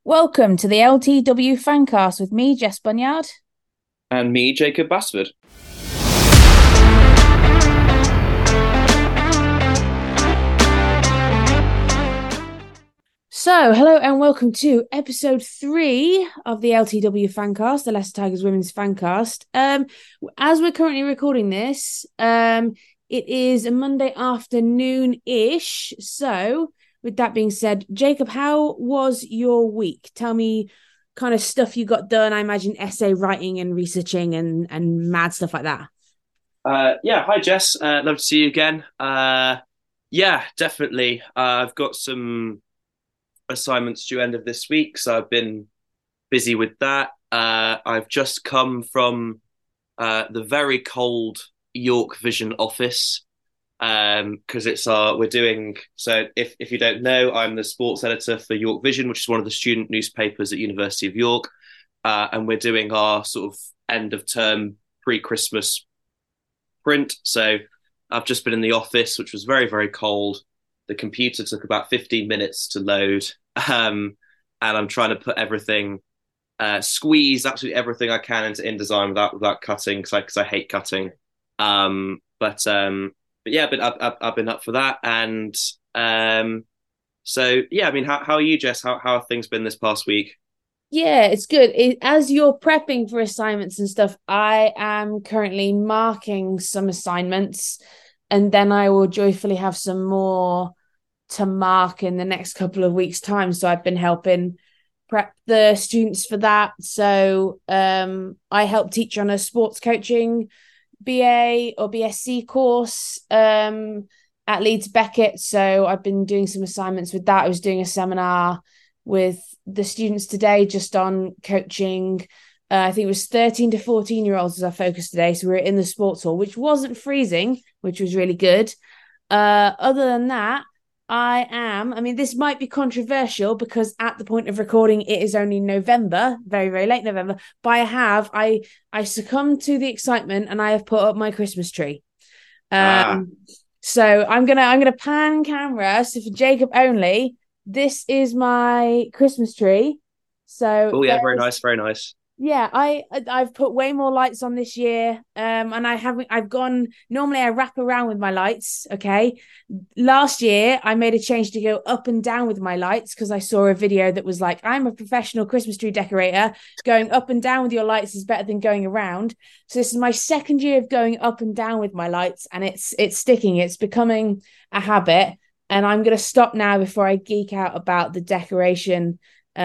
Welcome to the LTW Fancast with me, Jess Bunyard. And me, Jacob Basford. So, hello and welcome to episode 3 of the LTW Fancast, the Leicester Tigers Women's Fancast. As we're currently recording this, it is a Monday afternoon-ish. So, with that being said, Jacob, how was your week? Tell me kind of stuff you got done. I imagine essay writing and researching and mad stuff like that. Hi Jess. Love to see you again. Definitely. I've got some assignments due end of this week, so I've been busy with that. I've just come from the very cold York Vision office because we're doing so. If you don't know, I'm the sports editor for York Vision, which is one of the student newspapers at University of York, and we're doing our sort of end of term pre-Christmas print. So I've just been in the office, which was very, very cold. The computer took about 15 minutes to load. And I'm trying to put everything, squeeze absolutely everything I can into InDesign without cutting, because I hate cutting. But yeah, I've been up for that. And so, yeah, I mean, how are you, Jess? How have things been this past week? Yeah, it's good. As you're prepping for assignments and stuff, I am currently marking some assignments, and then I will joyfully have some more to mark in the next couple of weeks' time. So I've been helping prep the students for that. So I help teach on a sports coaching BA or BSc course at Leeds Beckett. So I've been doing some assignments with that. I was doing a seminar with the students today just on coaching. I think it was 13 to 14-year-olds as our focus today. So we were in the sports hall, which wasn't freezing, which was really good. Other than that, I mean, this might be controversial because at the point of recording, it is only November, very, very late November. But I succumbed to the excitement and I have put up my Christmas tree. Ah, So I'm gonna pan camera. So for Jacob only, this is my Christmas tree. So oh yeah, very there's nice, very nice. yeah, I've put way more lights on this year. And I've gone normally I wrap around with my lights, okay? Last year I made a change to go up and down with my lights because I saw a video that was like, I'm a professional Christmas tree decorator. Going up and down with your lights is better than going around. So this is my second year of going up and down with my lights, and it's sticking, it's becoming a habit. And I'm gonna stop now before I geek out about the decoration.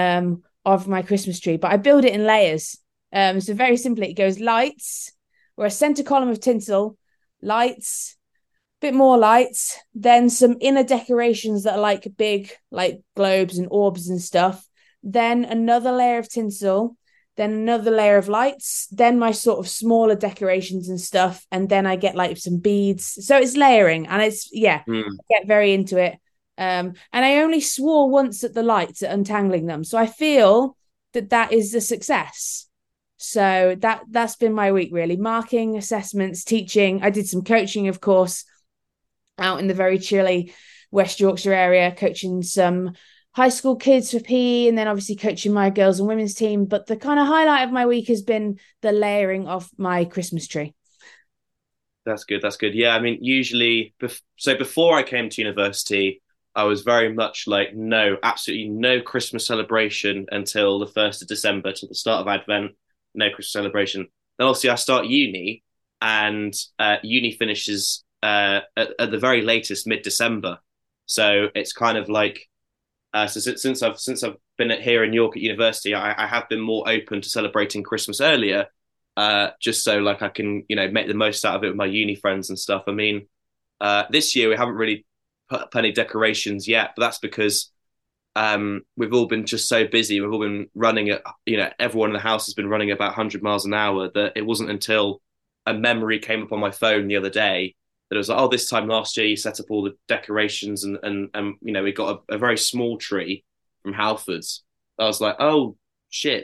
Of my Christmas tree, but I build it in layers. So very simply, it goes lights or a center column of tinsel, lights, bit more lights, then some inner decorations that are like big, like globes and orbs and stuff. Then another layer of tinsel, then another layer of lights, then my sort of smaller decorations and stuff, and then I get like some beads. So it's layering, and Mm. I get very into it. And I only swore once at the lights at untangling them. So I feel that is a success. So that's been my week, really. Marking, assessments, teaching. I did some coaching, of course, out in the very chilly West Yorkshire area, coaching some high school kids for PE, and then obviously coaching my girls and women's team. But the kind of highlight of my week has been the layering of my Christmas tree. That's good. That's good. Yeah, I mean, usually, so before I came to university, I was very much like, no, absolutely no Christmas celebration until the 1st of December, to the start of Advent, no Christmas celebration. Then obviously I start uni, and uni finishes at the very latest mid-December. So it's kind of like, so since I've been here in York at university, I have been more open to celebrating Christmas earlier, just so like I can make the most out of it with my uni friends and stuff. I mean, this year we haven't really put up any decorations yet, but that's because we've all been just so busy. We've all been running at everyone in the house has been running about 100 miles an hour, that it wasn't until a memory came up on my phone the other day that it was like, oh, this time last year you set up all the decorations, and we got a very small tree from Halfords. I was like, oh shit,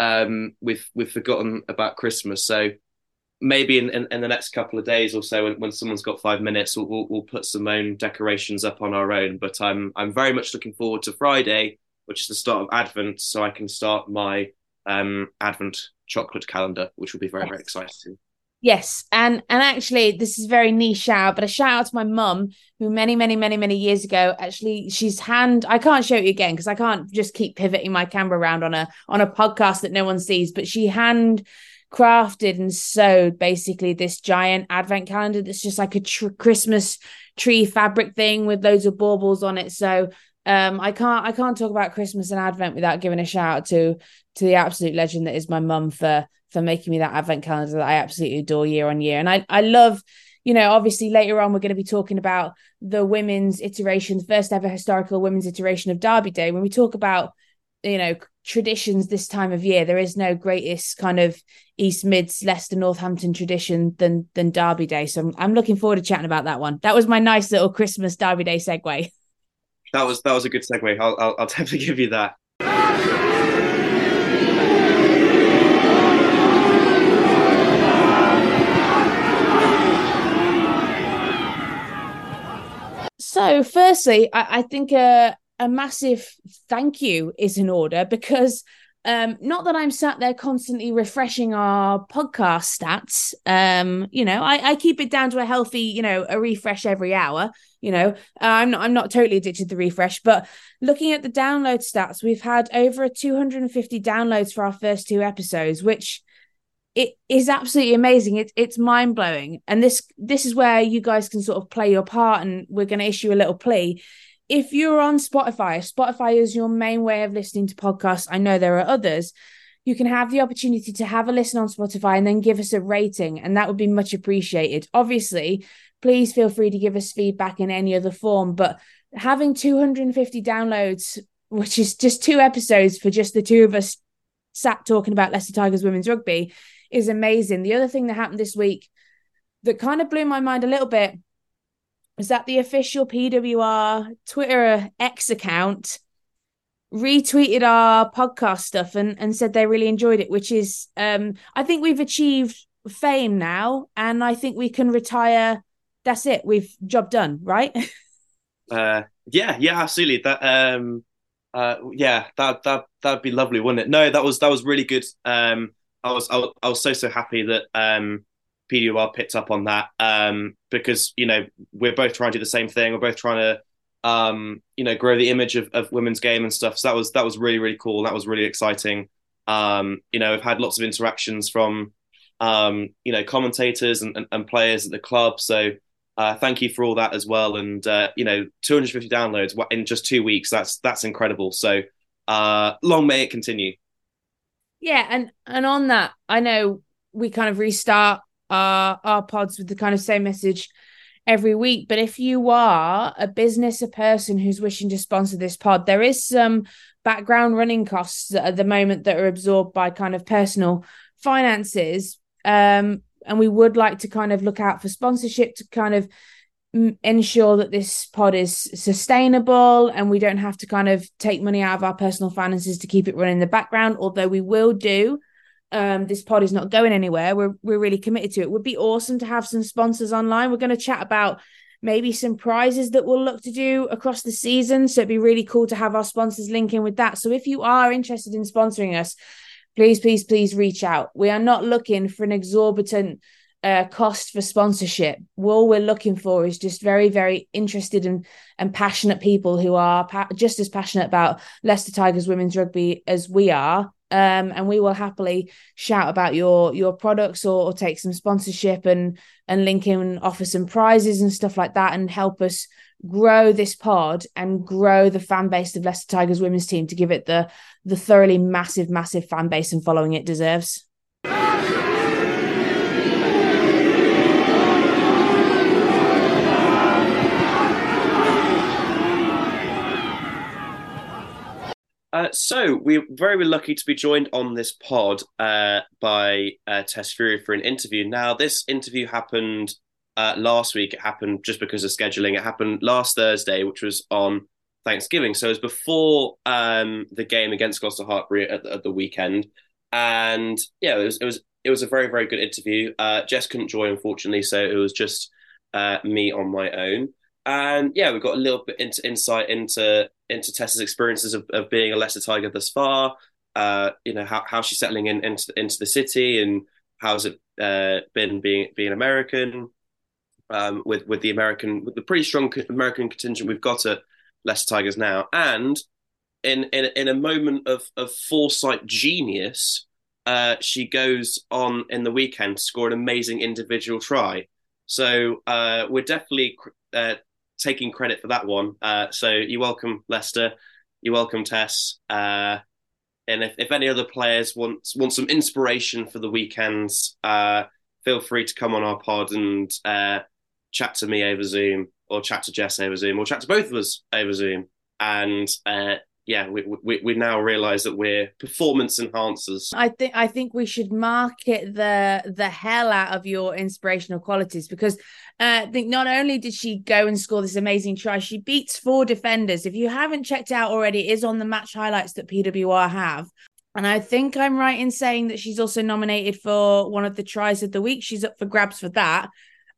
we've forgotten about Christmas. So maybe in the next couple of days or so, when someone's got 5 minutes, we'll put some own decorations up on our own. But I'm very much looking forward to Friday, which is the start of Advent, so I can start my Advent chocolate calendar, which will be very, very exciting. Yes, and actually, this is a very niche shout, but a shout out to my mum, who many, many, many, many years ago, actually, she's hand. I can't show you again because I can't just keep pivoting my camera around on a podcast that no one sees. But she hand crafted and sewed basically this giant advent calendar that's just like a Christmas tree fabric thing with loads of baubles on it. So I can't talk about Christmas and Advent without giving a shout out to the absolute legend that is my mum for making me that advent calendar that I absolutely adore year on year. And I love, obviously later on we're going to be talking about the women's iteration, the first ever historical women's iteration of Derby Day. When we talk about, traditions this time of year, there is no greatest kind of East Mids, Leicester, Northampton tradition than Derby Day. So I'm looking forward to chatting about that one. That was my nice little Christmas Derby Day segue. That was a good segue. I'll definitely give you that. So, firstly, I think a massive thank you is in order because not that I'm sat there constantly refreshing our podcast stats. I keep it down to a healthy, a refresh every hour. I'm not totally addicted to the refresh, but looking at the download stats, we've had over 250 downloads for our first two episodes, which it is absolutely amazing. It's mind blowing, and this is where you guys can sort of play your part. And we're going to issue a little plea. If you're on Spotify, if Spotify is your main way of listening to podcasts, I know there are others. You can have the opportunity to have a listen on Spotify and then give us a rating, and that would be much appreciated. Obviously, please feel free to give us feedback in any other form, but having 250 downloads, which is just two episodes for just the two of us sat talking about Leicester Tigers women's rugby, is amazing. The other thing that happened this week that kind of blew my mind a little bit was that the official PWR Twitter X account retweeted our podcast stuff and said they really enjoyed it, which is I think we've achieved fame now, and I think we can retire. That's it. We've job done, right? Yeah, absolutely. That'd be lovely, wouldn't it? No, that was really good. I was so happy that PWR picked up on that because we're both trying to do the same thing. We're both trying to grow the image of women's game and stuff. So that was really, really cool. That was really exciting. We've had lots of interactions from commentators and players at the club. So thank you for all that as well. And 250 downloads in just 2 weeks. That's incredible. So long may it continue. Yeah, and on that, I know we kind of restart our pods with the kind of same message every week. But if you are a business, a person who's wishing to sponsor this pod, there is some background running costs at the moment that are absorbed by kind of personal finances. And we would like to kind of look out for sponsorship to kind of ensure that this pod is sustainable and we don't have to kind of take money out of our personal finances to keep it running in the background, although we will do. This pod is not going anywhere. We're really committed to it. It would be awesome to have some sponsors online. We're going to chat about maybe some prizes that we'll look to do across the season. So it'd be really cool to have our sponsors link in with that. So if you are interested in sponsoring us, please, please, please reach out. We are not looking for an exorbitant cost for sponsorship. All we're looking for is just very, very interested and passionate people who are just as passionate about Leicester Tigers women's rugby as we are. And we will happily shout about your products or take some sponsorship and link in and offer some prizes and stuff like that and help us grow this pod and grow the fan base of Leicester Tigers women's team to give it the thoroughly massive fan base and following it deserves. So we're very lucky to be joined on this pod by Tess Fury for an interview. Now, this interview happened last week. It happened just because of scheduling. It happened last Thursday, which was on Thanksgiving. So it was before the game against Gloucester Hartpury at the weekend. And yeah, it was a very, very good interview. Jess couldn't join, unfortunately, so it was just me on my own. And yeah, we've got a little bit into insight into Tessa's experiences of being a Leicester Tiger thus far. How she's settling into the city, and how's it been being American, with the pretty strong American contingent we've got at Leicester Tigers now. And in a moment of foresight genius, she goes on in the weekend to score an amazing individual try. So we're definitely taking credit for that one. So you're welcome, Leicester. You're welcome, Tess. And if any other players want some inspiration for the weekends, feel free to come on our pod and chat to me over Zoom, or chat to Jess over Zoom, or chat to both of us over Zoom. And yeah, we now realise that we're performance enhancers. I think we should market the hell out of your inspirational qualities, because I think not only did she go and score this amazing try, she beats 4 defenders. If you haven't checked out already, it is on the match highlights that PWR have. And I think I'm right in saying that she's also nominated for one of the tries of the week. She's up for grabs for that.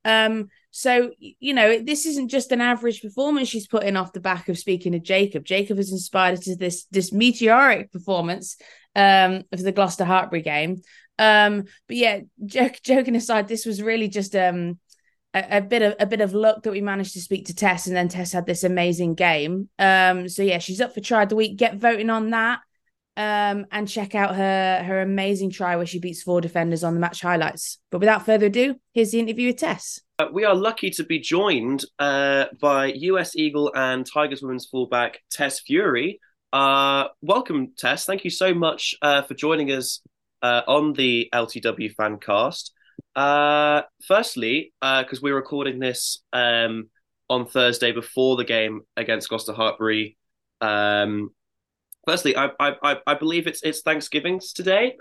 So, this isn't just an average performance she's putting off the back of speaking to Jacob. Jacob has inspired her to this meteoric performance of the Gloucester Hartpury game. But yeah, joking aside, this was really just a bit of luck that we managed to speak to Tess, and then Tess had this amazing game. So yeah, she's up for try of the week. Get voting on that. And check out her amazing try where she beats 4 defenders on the match highlights. But without further ado, here's the interview with Tess. We are lucky to be joined by US Eagle and Tigers women's fullback Tess Fury. Welcome, Tess. Thank you so much for joining us on the LTW Fancast. Firstly, because we're recording this on Thursday before the game against Gloucester Hartpury. Firstly, I believe it's Thanksgiving today.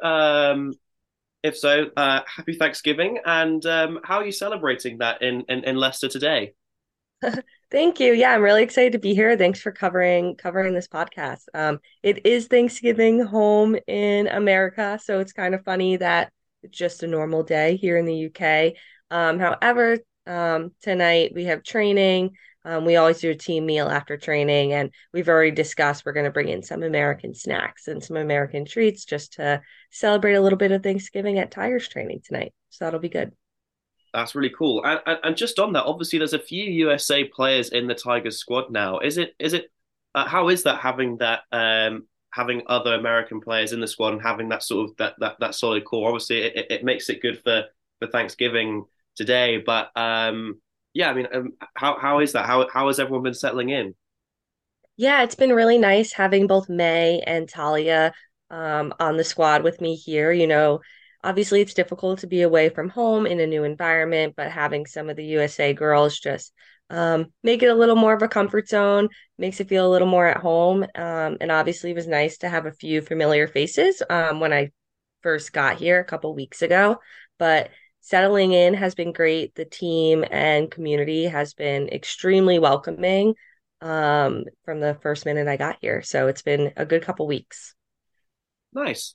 If so, happy Thanksgiving. And how are you celebrating that in Leicester today? Thank you. Yeah, I'm really excited to be here. Thanks for covering this podcast. It is Thanksgiving home in America, so it's kind of funny that it's just a normal day here in the UK. However, tonight we have training. We always do a team meal after training, and we've already discussed we're going to bring in some American snacks and some American treats just to celebrate a little bit of Thanksgiving at Tigers training tonight. So that'll be good. That's really cool. And just on that, obviously, there's a few USA players in the Tigers squad now. How is that having other American players in the squad and having that sort of that solid core? Obviously, it makes it good for Thanksgiving today, but yeah, I mean, how is that? How has everyone been settling in? Yeah, it's been really nice having both May and Talia on the squad with me here. Obviously it's difficult to be away from home in a new environment, but having some of the USA girls just make it a little more of a comfort zone, makes it feel a little more at home. And obviously it was nice to have a few familiar faces when I first got here a couple weeks ago. But settling in has been great. The team and community has been extremely welcoming from the first minute I got here. So it's been a good couple weeks. Nice.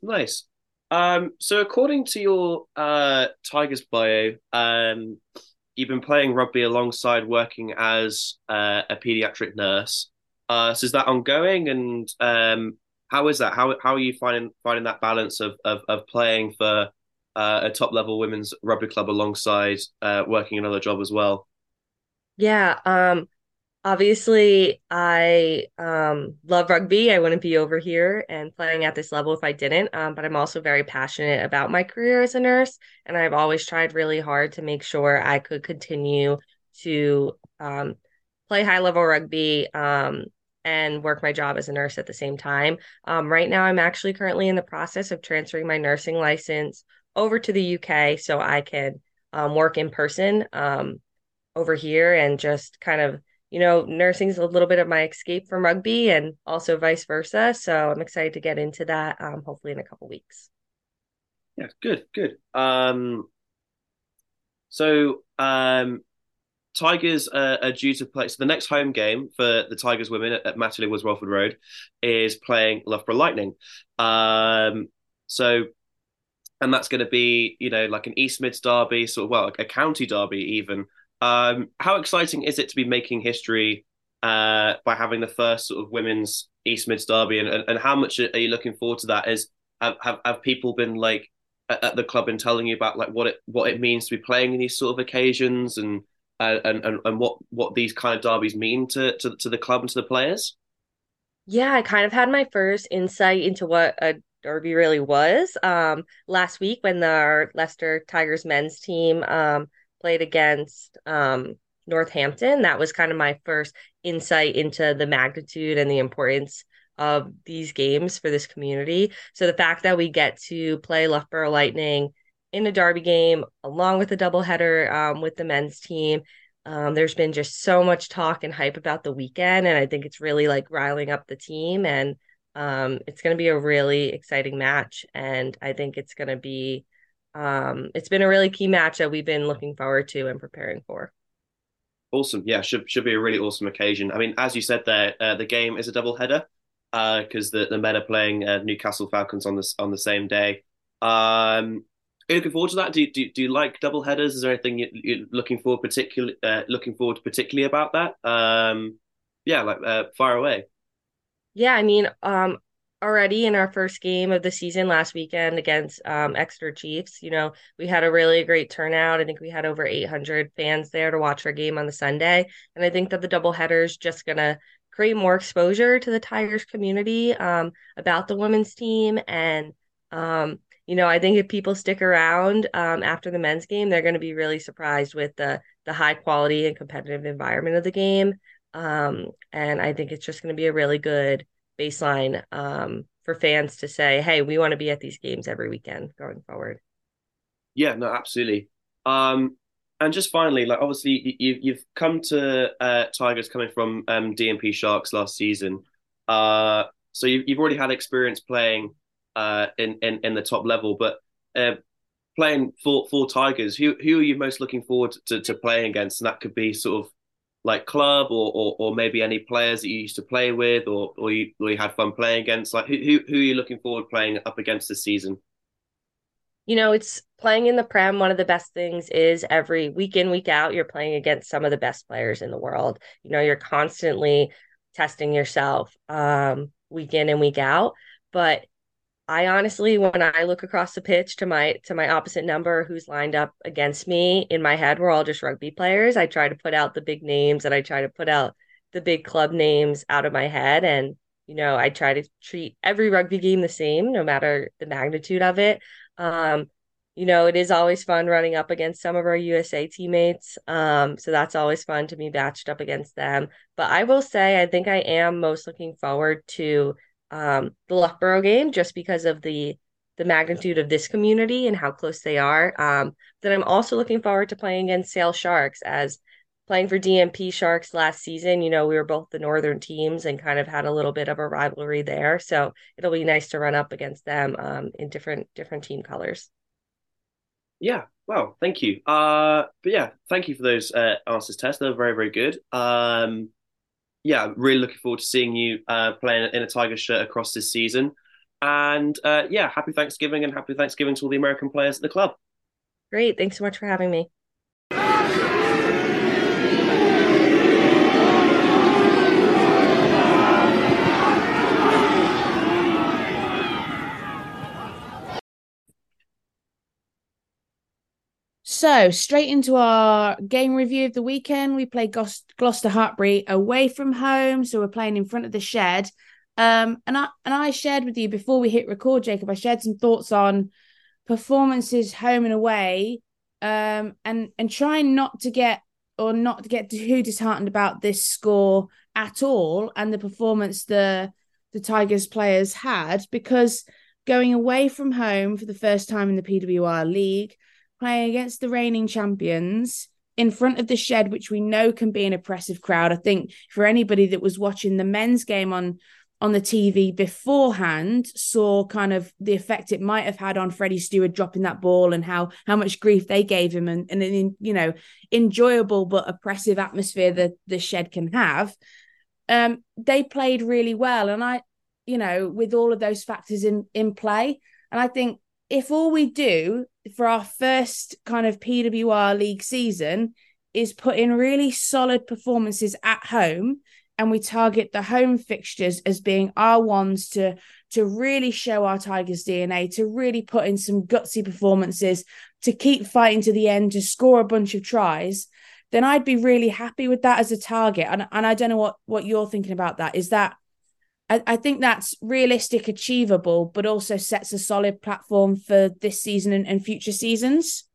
So according to your Tigers bio, you've been playing rugby alongside working as a pediatric nurse. So is that ongoing? And how is that? How are you finding that balance of playing for a top level women's rugby club alongside working another job as well? Yeah, obviously I love rugby. I wouldn't be over here and playing at this level if I didn't. But I'm also very passionate about my career as a nurse, and I've always tried really hard to make sure I could continue to play high level rugby and work my job as a nurse at the same time. Right now, I'm actually currently in the process of transferring my nursing license over to the UK so I can work in person over here, and just kind of, nursing is a little bit of my escape from rugby and also vice versa. So I'm excited to get into that hopefully in a couple weeks. Yeah, good. So Tigers are due to play. So the next home game for the Tigers women at Matterley Woods, Welford Road, is playing Loughborough Lightning. So, and that's going to be, like an East Mids derby, a county derby even. How exciting is it to be making history by having the first sort of women's East Mids derby, and how much are you looking forward to that? Have people been like at the club and telling you about like what it means to be playing in these sort of occasions, and what these kind of derbies mean to the club and to the players? Yeah, I kind of had my first insight into what a derby really was last week when our Leicester Tigers men's team played against Northampton. That was kind of my first insight into the magnitude and the importance of these games for this community. So the fact that we get to play Loughborough Lightning in a derby game along with a doubleheader with the men's team, there's been just so much talk and hype about the weekend, and I think it's really like riling up the team, and it's going to be a really exciting match, and I think it's been a really key match that we've been looking forward to and preparing for. Awesome. Yeah, should be a really awesome occasion. I mean, as you said there, the game is a double header because the men are playing Newcastle Falcons on the same day. Are you looking forward to that? Do you like double headers? Is there anything you're looking forward to particularly about that? Yeah, like fire away. Yeah, I mean, already in our first game of the season last weekend against Exeter Chiefs, we had a really great turnout. I think we had over 800 fans there to watch our game on the Sunday, and I think that the doubleheader is just gonna create more exposure to the Tigers community about the women's team, and I think if people stick around after the men's game, they're going to be really surprised with the high quality and competitive environment of the game. And I think it's just going to be a really good baseline for fans to say, hey, we want to be at these games every weekend going forward. Yeah, no, absolutely. And just finally, like obviously you've come to Tigers coming from DMP Sharks last season. So you've already had experience playing in the top level, but playing for Tigers, who are you most looking forward to playing against? And that could be sort of like club or maybe any players that you used to play with or you had fun playing against. Like who are you looking forward playing up against this season? It's playing in the Prem. One of the best things is every week in, week out, you're playing against some of the best players in the world. You're constantly testing yourself week in and week out. But I honestly, when I look across the pitch to my opposite number who's lined up against me, in my head, we're all just rugby players. I try to put out the big names and I try to put out the big club names out of my head. And, I try to treat every rugby game the same, no matter the magnitude of it. Um, it is always fun running up against some of our USA teammates. So that's always fun to be matched up against them. But I will say, I think I am most looking forward to the Loughborough game just because of the magnitude of this community and how close they are. Then I'm also looking forward to playing against Sale Sharks as playing for DMP Sharks last season. We were both the northern teams and kind of had a little bit of a rivalry there. So it'll be nice to run up against them in different team colors. Yeah, well, thank you. But yeah, thank you for those answers, Tess. They're very, very good. Yeah, really looking forward to seeing you playing in a Tiger shirt across this season. And yeah, happy Thanksgiving and happy Thanksgiving to all the American players at the club. Great. Thanks so much for having me. So, straight into our game review of the weekend. We played Gloucester Hartpury away from home, so we're playing in front of the Shed. And I shared with you before we hit record, Jacob. I shared some thoughts on performances home and away, and trying not to get too disheartened about this score at all and the performance the Tigers players had, because going away from home for the first time in the PWR League, playing against the reigning champions in front of the Shed, which we know can be an oppressive crowd. I think for anybody that was watching the men's game on the TV beforehand saw kind of the effect it might have had on Freddie Stewart dropping that ball and how much grief they gave him, and an enjoyable but oppressive atmosphere that the Shed can have. They played really well, and I, with all of those factors in play, and I think if all we do for our first kind of PWR League season is put in really solid performances at home, and we target the home fixtures as being our ones to really show our Tigers DNA, to really put in some gutsy performances, to keep fighting to the end, to score a bunch of tries, then I'd be really happy with that as a target. And I don't know what you're thinking about that. Is that, I think that's realistic, achievable, but also sets a solid platform for this season and future seasons.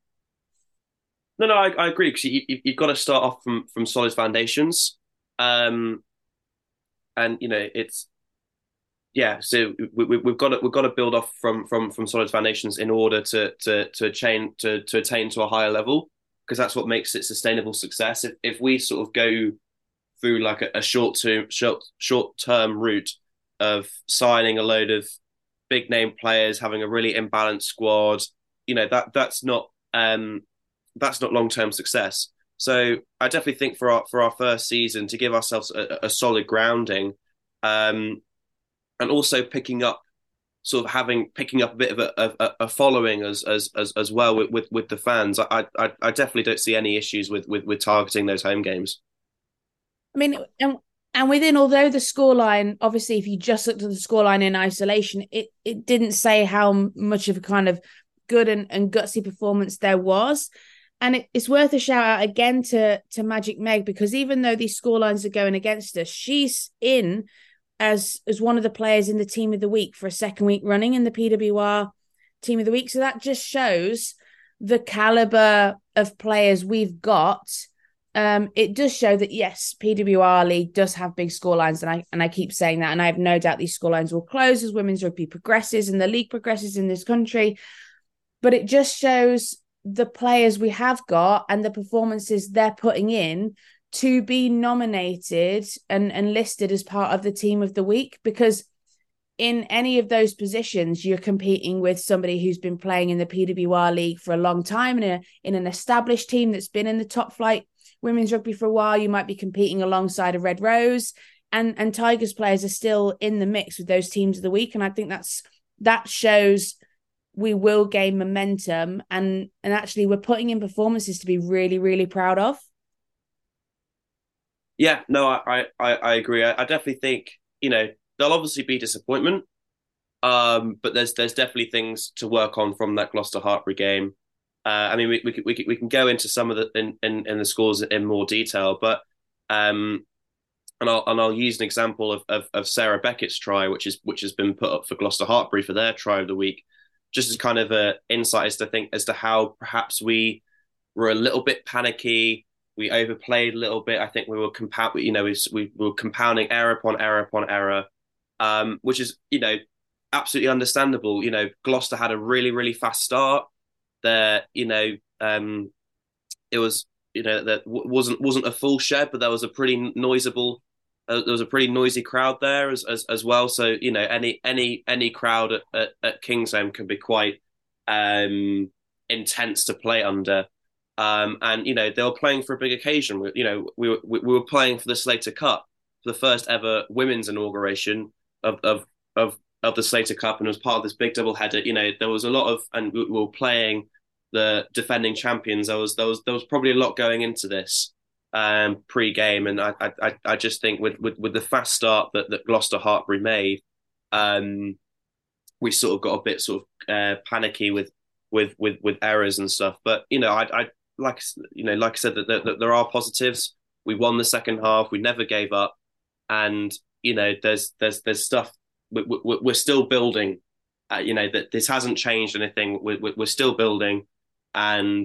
No, I agree, because you've got to start off from solid foundations. And it's, yeah, so we've got to build off from solid foundations in order to attain to a higher level, because that's what makes it sustainable success. If we sort of go through like a short term route of signing a load of big name players, having a really imbalanced squad, that's not long term success. So I definitely think for our first season, to give ourselves a solid grounding, and also picking up a bit of a following as well with the fans. I definitely don't see any issues with targeting those home games. I mean, and within, although the scoreline, obviously, if you just looked at the scoreline in isolation, it didn't say how much of a kind of good and gutsy performance there was. And it's worth a shout out again to Magic Meg, because even though these scorelines are going against us, she's in as one of the players in the team of the week for a second week running in the PWR team of the week. So that just shows the caliber of players we've got. It does show that, yes, PWR League does have big scorelines, and I keep saying that, and I have no doubt these scorelines will close as women's rugby progresses and the league progresses in this country. But it just shows the players we have got and the performances they're putting in to be nominated and listed as part of the team of the week, because in any of those positions, you're competing with somebody who's been playing in the PWR League for a long time, in an established team that's been in the top flight women's rugby for a while. You might be competing alongside a Red Rose, and Tigers players are still in the mix with those teams of the week. And I think that shows we will gain momentum, and actually we're putting in performances to be really, really proud of. Yeah, no, I agree. I definitely think, there'll obviously be disappointment, but there's definitely things to work on from that Gloucester Hartpury game. I mean, we can go into some of the in the scores in more detail, but and I'll use an example of Sarah Beckett's try, which has been put up for Gloucester Hartpury for their try of the week, just as kind of an insight as to how perhaps we were a little bit panicky. We overplayed a little bit. I think we were compounding error upon error upon error, which is absolutely understandable. Gloucester had a really, really fast start. There, it was that wasn't a full shed, but there was a pretty noisy crowd there as well. So any crowd at Kingsholm can be quite intense to play under. And they were playing for a big occasion. We were playing for the Slater Cup, for the first ever women's inauguration of the Slater Cup, and it was part of this big double header. There was a lot of, and we were playing the defending champions. There was probably a lot going into this pre-game, and I just think with the fast start that Gloucester Hartpury made, we sort of got a bit panicky with errors and stuff. But I like I said, that there are positives. We won the second half. We never gave up, and there's stuff. We're still building. That this hasn't changed anything. We're still building, and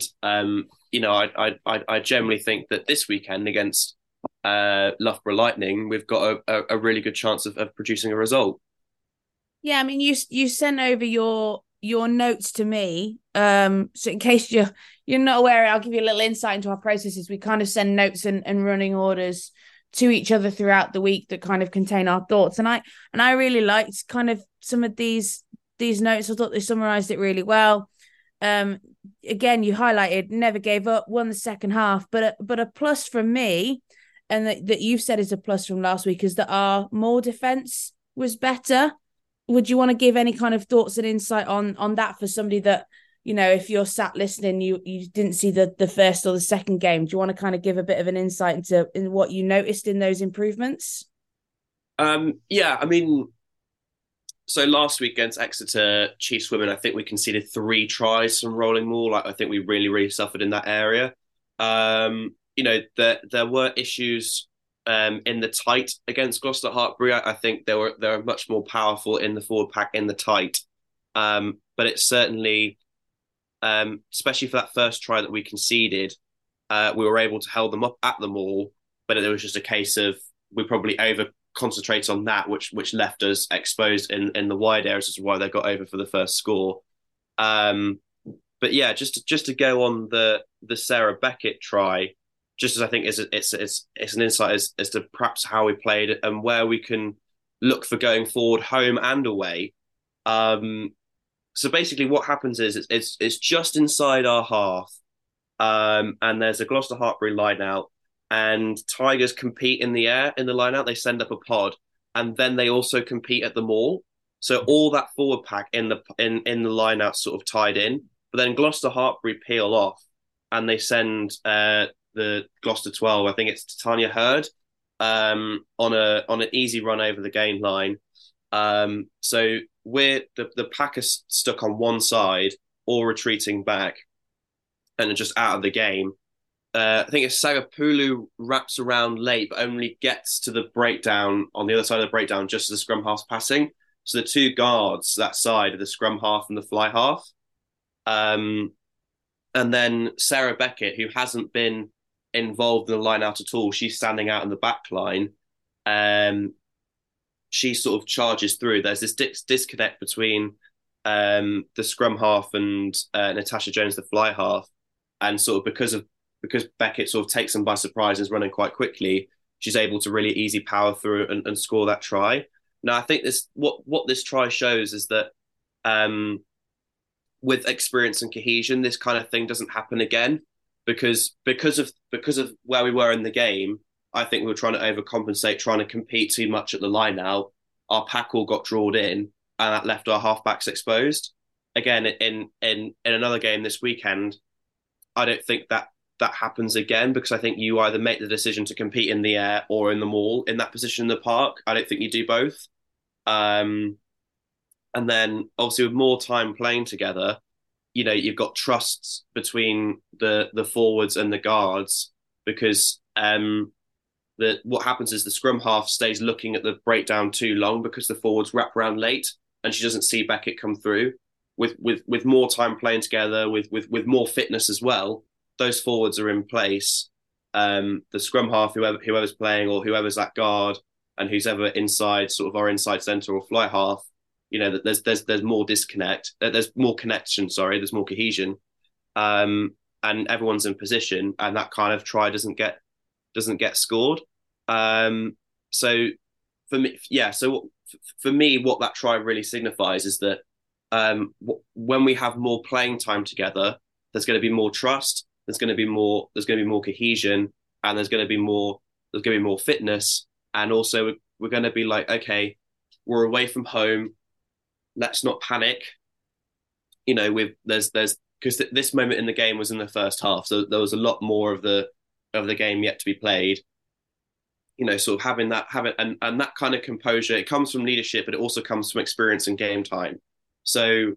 I generally think that this weekend against Loughborough Lightning, we've got a really good chance of producing a result. Yeah, I mean, you sent over your notes to me. So in case you're not aware, I'll give you a little insight into our processes. We kind of send notes and running orders to each other throughout the week that kind of contain our thoughts. And I really liked kind of some of these notes. I thought they summarized it really well. Again, you highlighted never gave up, won the second half, but a plus from me, and that you've said is a plus from last week, is that our more defense was better. Would you want to give any kind of thoughts and insight on that for somebody that if you're sat listening, you didn't see the first or the second game. Do you want to kind of give a bit of an insight into what you noticed in those improvements? Yeah, I mean, so last week against Exeter Chiefs women, I think we conceded 3 tries from rolling maul. Like, I think we really, really suffered in that area. There were issues in the tight against Gloucester Hartpury. I think they were much more powerful in the forward pack in the tight. But it's certainly, especially for that first try that we conceded, we were able to hold them up at the maul, but it was just a case of we probably over concentrated on that, which left us exposed in the wide areas, as to why they got over for the first score. But yeah, just to go on the Sarah Beckett try, just as I think it's an insight as to perhaps how we played and where we can look for going forward, home and away. So basically, what happens is it's just inside our half, and there's a Gloucester Hartpury line out, and Tigers compete in the air in the line out. They send up a pod, and then they also compete at the maul. So all that forward pack in the line out sort of tied in. But then Gloucester Hartpury peel off, and they send the Gloucester 12. I think it's Titania Hurd on an easy run over the gain line. So we're the pack is stuck on one side, all retreating back, and are just out of the game. I think it's Sagapulu wraps around late, but only gets to the breakdown on the other side of the breakdown just as the scrum half's passing. So the 2 guards that side are the scrum half and the fly half. And then Sarah Beckett, who hasn't been involved in the line out at all, she's standing out in the back line. She sort of charges through. There's this disconnect between the scrum half and Natasha Jones, the fly half, and sort of because Beckett sort of takes them by surprise and is running quite quickly, she's able to really easy power through and score that try. Now, I think what this try shows is that with experience and cohesion, this kind of thing doesn't happen again because of where we were in the game. I think we were trying to overcompensate, trying to compete too much at the line out. Our pack all got drawed in, and that left our halfbacks exposed. Again, in another game this weekend, I don't think that happens again, because I think you either make the decision to compete in the air or in the maul in that position in the park. I don't think you do both. And then obviously with more time playing together, you've got trusts between the forwards and the guards, because what happens is the scrum half stays looking at the breakdown too long because the forwards wrap around late and she doesn't see Beckett come through. With more time playing together, with more fitness as well, those forwards are in place. The scrum half, whoever's playing, or whoever's that guard, and who's ever inside sort of our inside centre or fly half, that there's more disconnect, there's more connection, there's more cohesion, and everyone's in position, and that kind of try doesn't get scored. So for me, what that try really signifies is that when we have more playing time together, there's going to be more trust, there's going to be more cohesion, and there's going to be more fitness, and also we're going to be like, okay, we're away from home, let's not panic. There's because this moment in the game was in the first half, so there was a lot more of the game yet to be played. Sort of having that and that kind of composure, it comes from leadership, but it also comes from experience and game time. So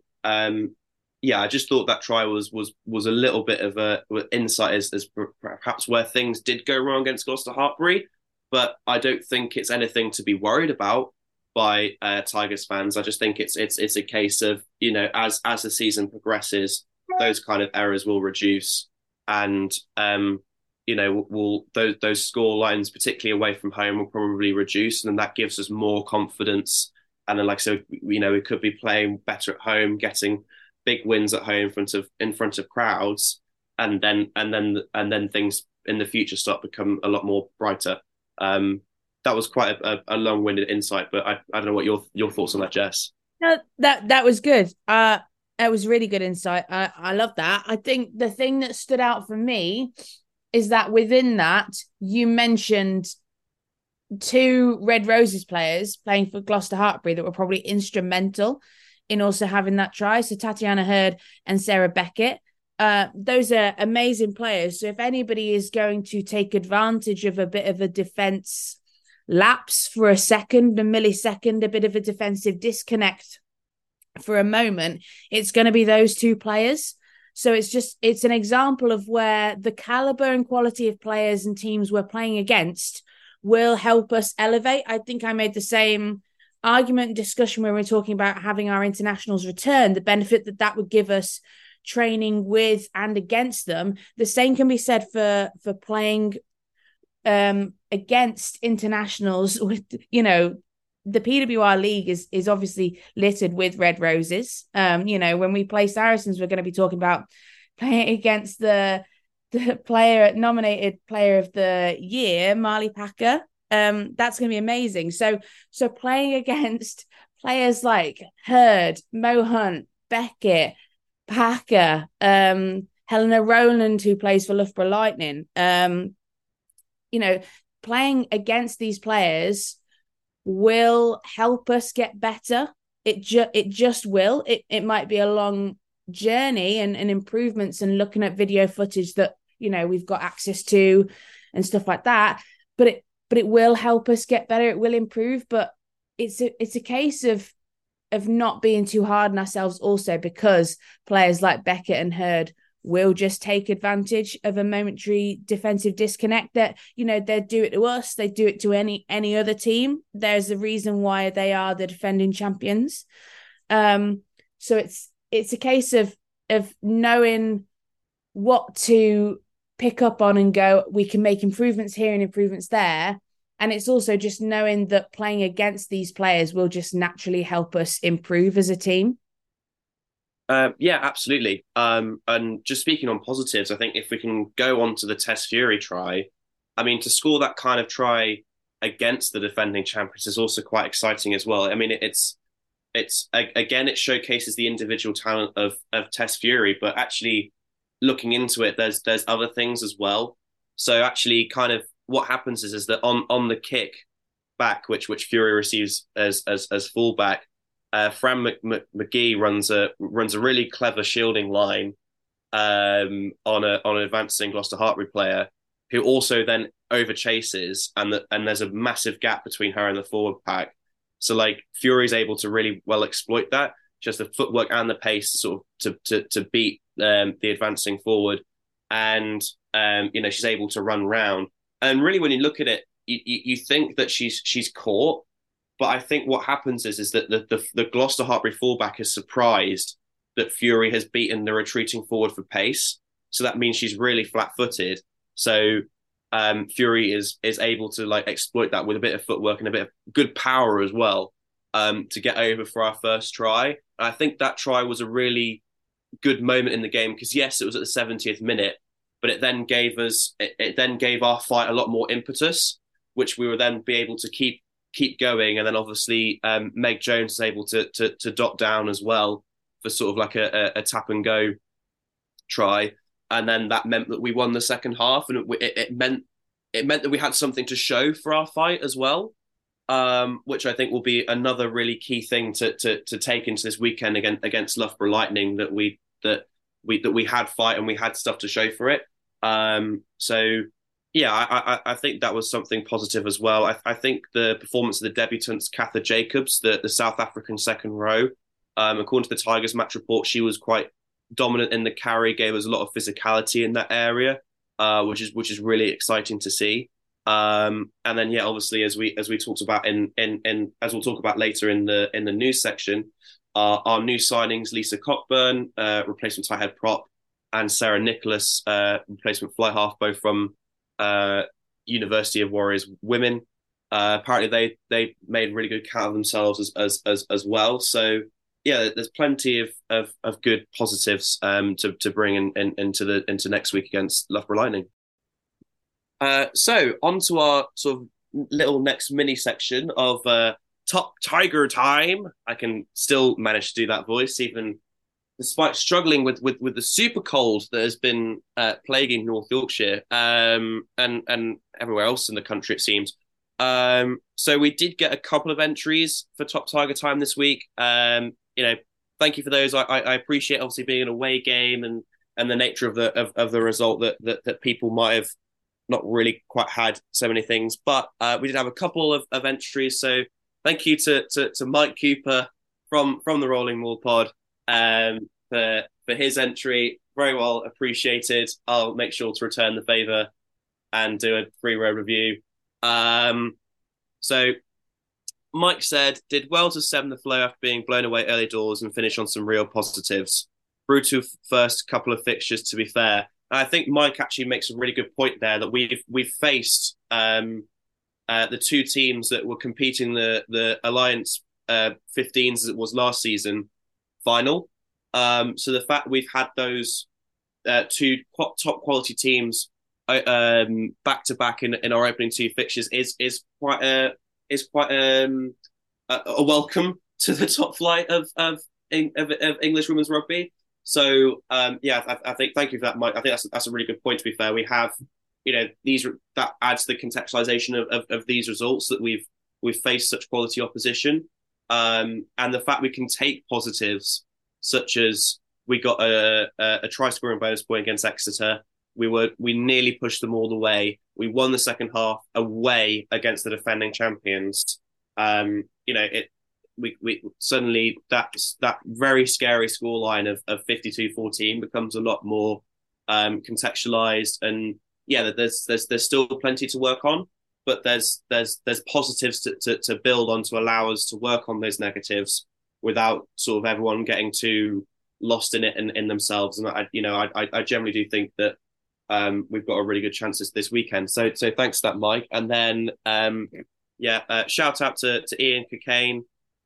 I just thought that try was a little bit of a insight as perhaps where things did go wrong against Gloucester Hartpury, but I don't think it's anything to be worried about by Tigers fans. I just think it's a case of, as the season progresses, those kind of errors will reduce, and those score lines, particularly away from home, will probably reduce, and then that gives us more confidence. And then, like I said, we could be playing better at home, getting big wins at home in front of crowds, and then things in the future start to become a lot more brighter. That was quite a long-winded insight, but I don't know what your thoughts on that, Jess. No, that was good. It was really good insight. I love that. I think the thing that stood out for me is that within that, you mentioned 2 Red Roses players playing for Gloucester Hartpury that were probably instrumental in also having that try. So Tatiana Hurd and Sarah Beckett. Those are amazing players. So if anybody is going to take advantage of a bit of a defense lapse for a second, a millisecond, a bit of a defensive disconnect for a moment, it's going to be those two players. So it's an example of where the caliber and quality of players and teams we're playing against will help us elevate. I think I made the same argument and discussion when we were talking about having our internationals return, the benefit that would give us training with and against them. The same can be said for playing against internationals with, the PWR league is obviously littered with red roses. When we play Saracens, we're going to be talking about playing against the nominated player of the year, Marley Packer. That's going to be amazing. So playing against players like Hurd, Mo Hunt, Beckett, Packer, Helena Rowland, who plays for Loughborough Lightning, playing against these players will help us get better. It just will. It might be a long journey and improvements and looking at video footage that we've got access to and stuff like that. But it will help us get better. It will improve. But it's a case of not being too hard on ourselves also, because players like Beckett and Hurd will just take advantage of a momentary defensive disconnect that, they do it to us, they do it to any other team. There's a reason why they are the defending champions. So it's a case of knowing what to pick up on and go, we can make improvements here and improvements there. And it's also just knowing that playing against these players will just naturally help us improve as a team. Yeah, absolutely. And just speaking on positives, I think if we can go on to the Tess Fury try, I mean, to score that kind of try against the defending champions is also quite exciting as well. I mean, it's again, it showcases the individual talent of Tess Fury, but actually looking into it, there's other things as well. So actually, kind of what happens is that on the kick back, which Fury receives as fullback, Fran McGee runs a really clever shielding line on an advancing Gloucester Hartpury player, who also then over chases, and there's a massive gap between her and the forward pack. So like Fury's able to really well exploit that, just the footwork and the pace sort of to beat the advancing forward, and she's able to run round. And really, when you look at it, you think that she's caught. But I think what happens is that the Gloucester Hartpury fullback is surprised that Fury has beaten the retreating forward for pace. So that means she's really flat-footed. So Fury is able to like exploit that with a bit of footwork and a bit of good power as well, to get over for our first try. And I think that try was a really good moment in the game, because yes, it was at the 70th minute, but it then gave our fight a lot more impetus, which we would then be able to keep going. And then obviously Meg Jones is able to dot down as well for sort of like a tap and go try. And then that meant that we won the second half, and it meant that we had something to show for our fight as well, which I think will be another really key thing to take into this weekend against Loughborough Lightning, that we had fight and we had stuff to show for it. So yeah, I think that was something positive as well. I think the performance of the debutants, Katha Jacobs, the South African second row, according to the Tigers match report, she was quite dominant in the carry, gave us a lot of physicality in that area, which is really exciting to see. And then yeah, obviously as we talked about in as we'll talk about later in the news section, our new signings, Lisa Cockburn, replacement tight head prop, and Sarah Nicholas, replacement fly half, both from University of Warriors Women. Apparently they made really good count of themselves as well. So yeah, there's plenty of good positives to bring into next week against Loughborough Lightning. So on to our sort of little next mini section of Top Tiger time. I can still manage to do that voice, even despite struggling with the super cold that has been plaguing North Yorkshire and everywhere else in the country, it seems. So we did get a couple of entries for Top Tiger time this week. thank you for those. I appreciate obviously being an away game and the nature of the result that people might have not really quite had so many things, but we did have a couple of entries. So thank you to Mike Cooper from the Rolling Maul Pod for his entry. Very well appreciated. I'll make sure to return the favour and do a 3-row review. So Mike said, did well to stem the flow after being blown away early doors and finish on some real positives. Brutal first couple of fixtures, to be fair. And I think Mike actually makes a really good point there that we've faced the two teams that were competing the Alliance 15s as it was last season final. So the fact we've had those two top quality teams back to back in our opening two fixtures is quite a welcome to the top flight of English women's rugby. So I think thank you for that, Mike. I think that's a really good point. To be fair, we have these that adds to the contextualization of these results that we've faced such quality opposition, and the fact we can take positives such as we got a try scoring bonus point against Exeter. We nearly pushed them all the way. We won the second half away against the defending champions. We suddenly that very scary scoreline of 52-14 becomes a lot more contextualized, and there's still plenty to work on, but there's positives to build on to allow us to work on those negatives without sort of everyone getting too lost in it and in themselves. And I generally do think that we've got a really good chance this weekend. So thanks for that, Mike. And then shout out to Ian Cockayne.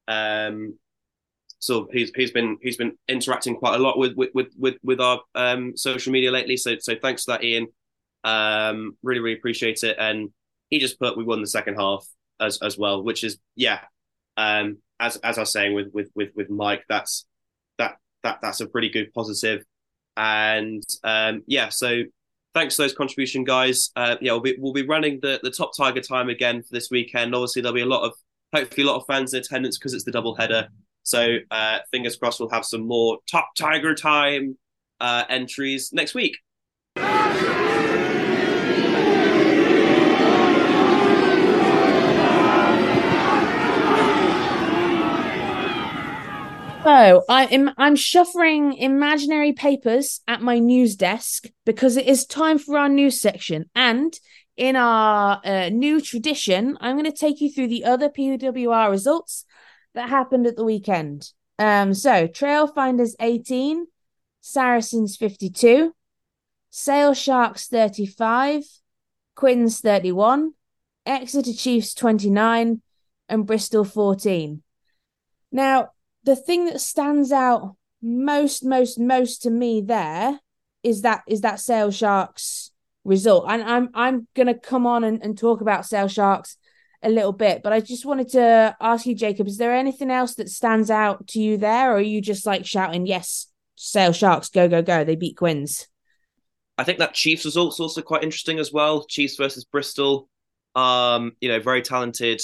So he's been interacting quite a lot with our social media lately. So thanks for that, Ian. Really, really appreciate it. And he just put we won the second half as well, which is as I was saying with Mike, that's a pretty good positive. And so thanks for those contribution, guys. We'll be running the Top Tiger time again for this weekend. Obviously, there'll be hopefully a lot of fans in attendance because it's the double header. So fingers crossed we'll have some more Top Tiger time entries next week. So I'm shuffling imaginary papers at my news desk because it is time for our news section. And in our new tradition, I'm going to take you through the other PWR results that happened at the weekend. So Trailfinders 18, Saracens 52, Sale Sharks 35, Quins 31, Exeter Chiefs 29, and Bristol 14. Now, the thing that stands out most to me there is that Sale Sharks result. And I'm going to come on and talk about Sale Sharks a little bit, but I just wanted to ask you, Jacob, is there anything else that stands out to you there, or are you just like shouting, yes, Sale Sharks, go, go, go, they beat Quins? I think that Chiefs result's also quite interesting as well. Chiefs versus Bristol. Very talented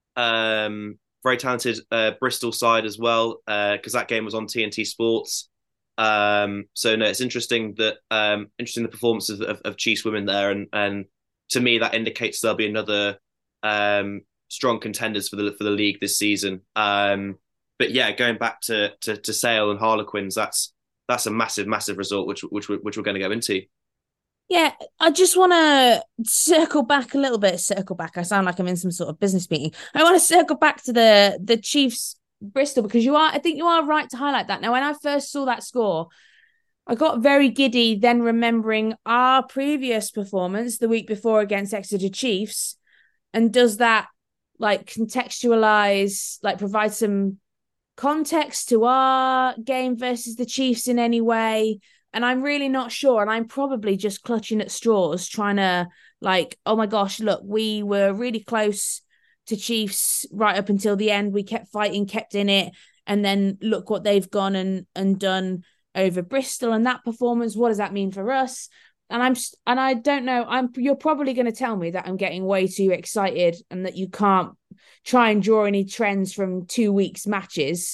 Bristol side as well, because that game was on TNT Sports. It's interesting that the performances of Chiefs women there, and to me that indicates there'll be another strong contenders for the league this season. Going back to Sale and Harlequins, that's a massive result which we're going to go into. Yeah, I just want to circle back a little bit. I sound like I'm in some sort of business meeting. I want to circle back to the Chiefs Bristol, because I think you are right to highlight that. Now, when I first saw that score, I got very giddy then remembering our previous performance the week before against Exeter Chiefs. And does that contextualize, provide some context to our game versus the Chiefs in any way? And I'm really not sure. And I'm probably just clutching at straws, trying to oh my gosh, look, we were really close to Chiefs right up until the end. We kept fighting, kept in it. And then look what they've gone and done over Bristol. And that performance, what does that mean for us? And I don't know. You're probably going to tell me that I'm getting way too excited and that you can't try and draw any trends from 2 weeks matches.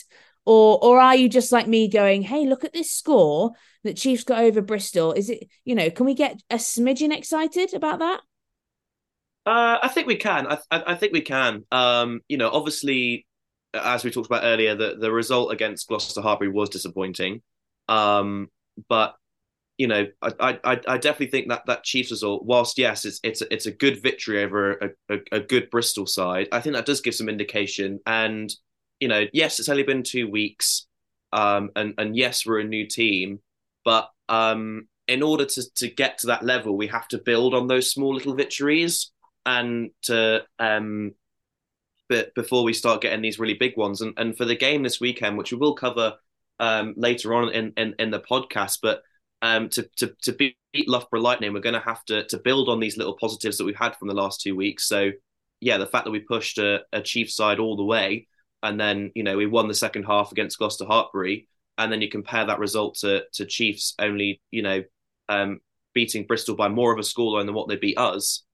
or are you just like me going, hey, look at this score that Chiefs got over Bristol? Is it, can we get a smidgen excited about that? I think we can. I think we can. Obviously, as we talked about earlier, the result against Gloucester Hartpury was disappointing. But I definitely think that Chiefs result, whilst yes, it's a good victory over a good Bristol side. I think that does give some indication. And yes, it's only been 2 weeks, and yes, we're a new team, but in order to get to that level, we have to build on those small little victories and to but before we start getting these really big ones. And for the game this weekend, which we will cover later on in the podcast, but to beat Loughborough Lightning, we're going to have to build on these little positives that we've had from the last 2 weeks. So yeah, the fact that we pushed a Chiefs side all the way, and then we won the second half against Gloucester Hartpury, and then you compare that result to Chiefs only beating Bristol by more of a scoreline than what they beat us.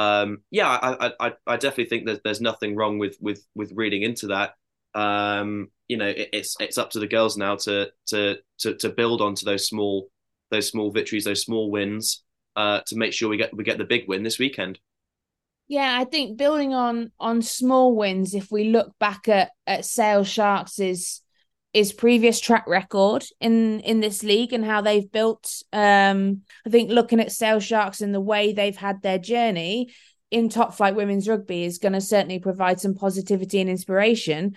I definitely think that there's nothing wrong with reading into that. It's up to the girls now to build onto those small victories, those small wins, to make sure we get the big win this weekend. Yeah, I think building on small wins, if we look back at Sale Sharks' previous track record in this league and how they've built, I think looking at Sale Sharks and the way they've had their journey in top flight women's rugby is going to certainly provide some positivity and inspiration.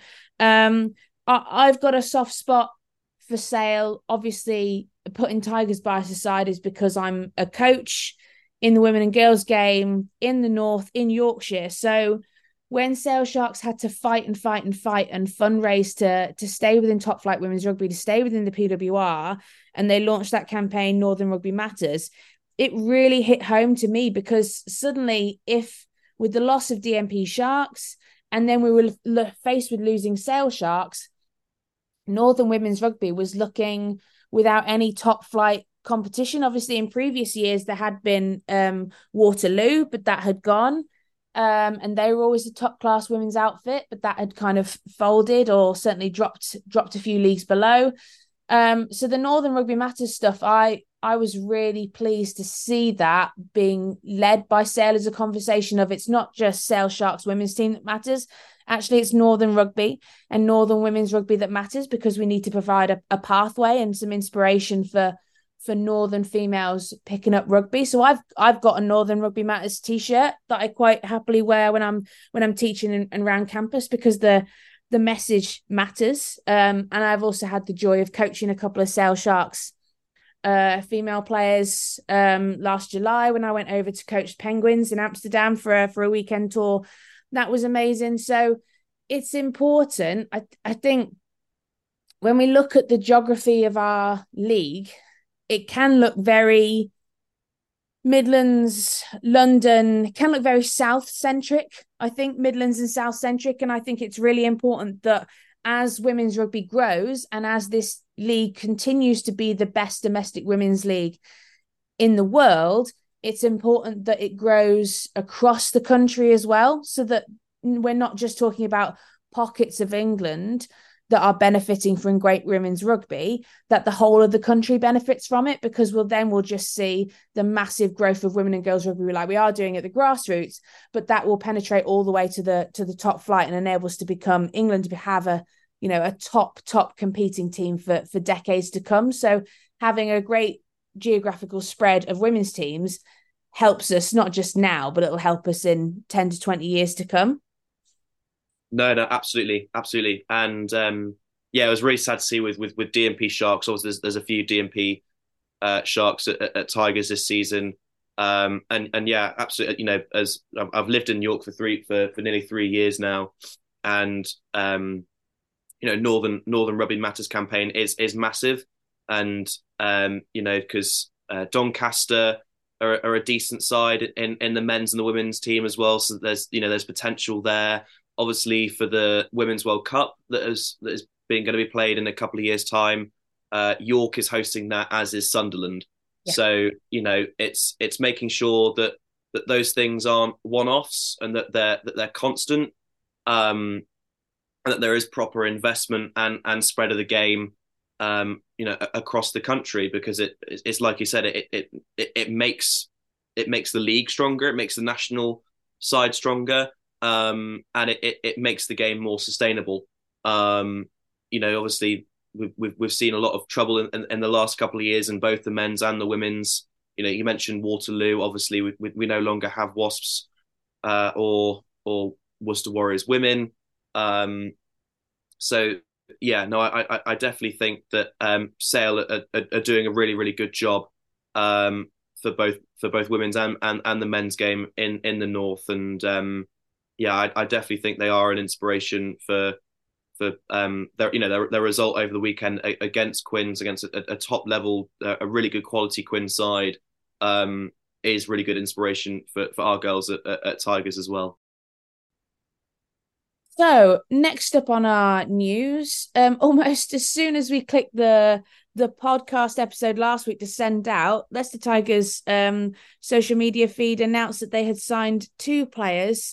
I've got a soft spot for Sale. Obviously, putting Tigers bias aside is because I'm a coach in the women and girls game in the north in Yorkshire. So when Sale Sharks had to fight and fundraise to stay within top flight women's rugby, to stay within the PWR, and they launched that campaign, Northern Rugby Matters, it really hit home to me, because suddenly, if with the loss of DMP Sharks, and then we were faced with losing Sale Sharks, Northern Women's Rugby was looking without any top flight competition. Obviously, in previous years, there had been Waterloo, but that had gone. And they were always a top class women's outfit, but that had kind of folded or certainly dropped a few leagues below. So the Northern Rugby Matters stuff, I was really pleased to see that being led by Sale as a conversation of, it's not just Sale Sharks women's team that matters. Actually, it's Northern Rugby and Northern Women's Rugby that matters, because we need to provide a pathway and some inspiration for Northern females picking up rugby. So I've got a Northern Rugby Matters t-shirt that I quite happily wear when I'm teaching and around campus, because the message matters. And I've also had the joy of coaching a couple of Sale Sharks female players last July when I went over to coach Penguins in Amsterdam for a weekend tour. That was amazing. So it's important. I think when we look at the geography of our league, it can look very Midlands, London, can look very South-centric. I think Midlands and South-centric. And I think it's really important that as women's rugby grows and as this league continues to be the best domestic women's league in the world, it's important that it grows across the country as well, so that we're not just talking about pockets of England that are benefiting from great women's rugby, that the whole of the country benefits from it, because we'll just see the massive growth of women and girls rugby like we are doing at the grassroots, but that will penetrate all the way to the top flight and enable us to become England, to have a top competing team for decades to come. So having a great geographical spread of women's teams helps us not just now, but it'll help us in 10 to 20 years to come. No, absolutely. And it was really sad to see with DMP Sharks. Obviously, there's a few DMP Sharks at Tigers this season. And yeah, absolutely. As I've lived in York for nearly 3 years now, and Northern Rugby Matters campaign is massive, and because Doncaster are a decent side in the men's and the women's team as well. So there's potential there. Obviously, for the Women's World Cup that is going to be played in a couple of years' time, York is hosting that, as is Sunderland. Yeah. So it's making sure that those things aren't one-offs and that they're constant. And and that there is proper investment and spread of the game, across the country, because it's like you said, it makes the league stronger, it makes the national side stronger, and it makes the game more sustainable. Obviously we've seen a lot of trouble in the last couple of years in both the men's and the women's. You mentioned Waterloo. Obviously, we no longer have Wasps or Worcester Warriors women. So yeah, no, I definitely think that Sale are doing a really, really good job for both women's and the men's game in the north. And I definitely think they are an inspiration for their result over the weekend against Quins, against a top level, a really good quality Quins side, is really good inspiration for our girls at Tigers as well. So next up on our news, almost as soon as we clicked the podcast episode last week to send out, Leicester Tigers social media feed announced that they had signed 2 players.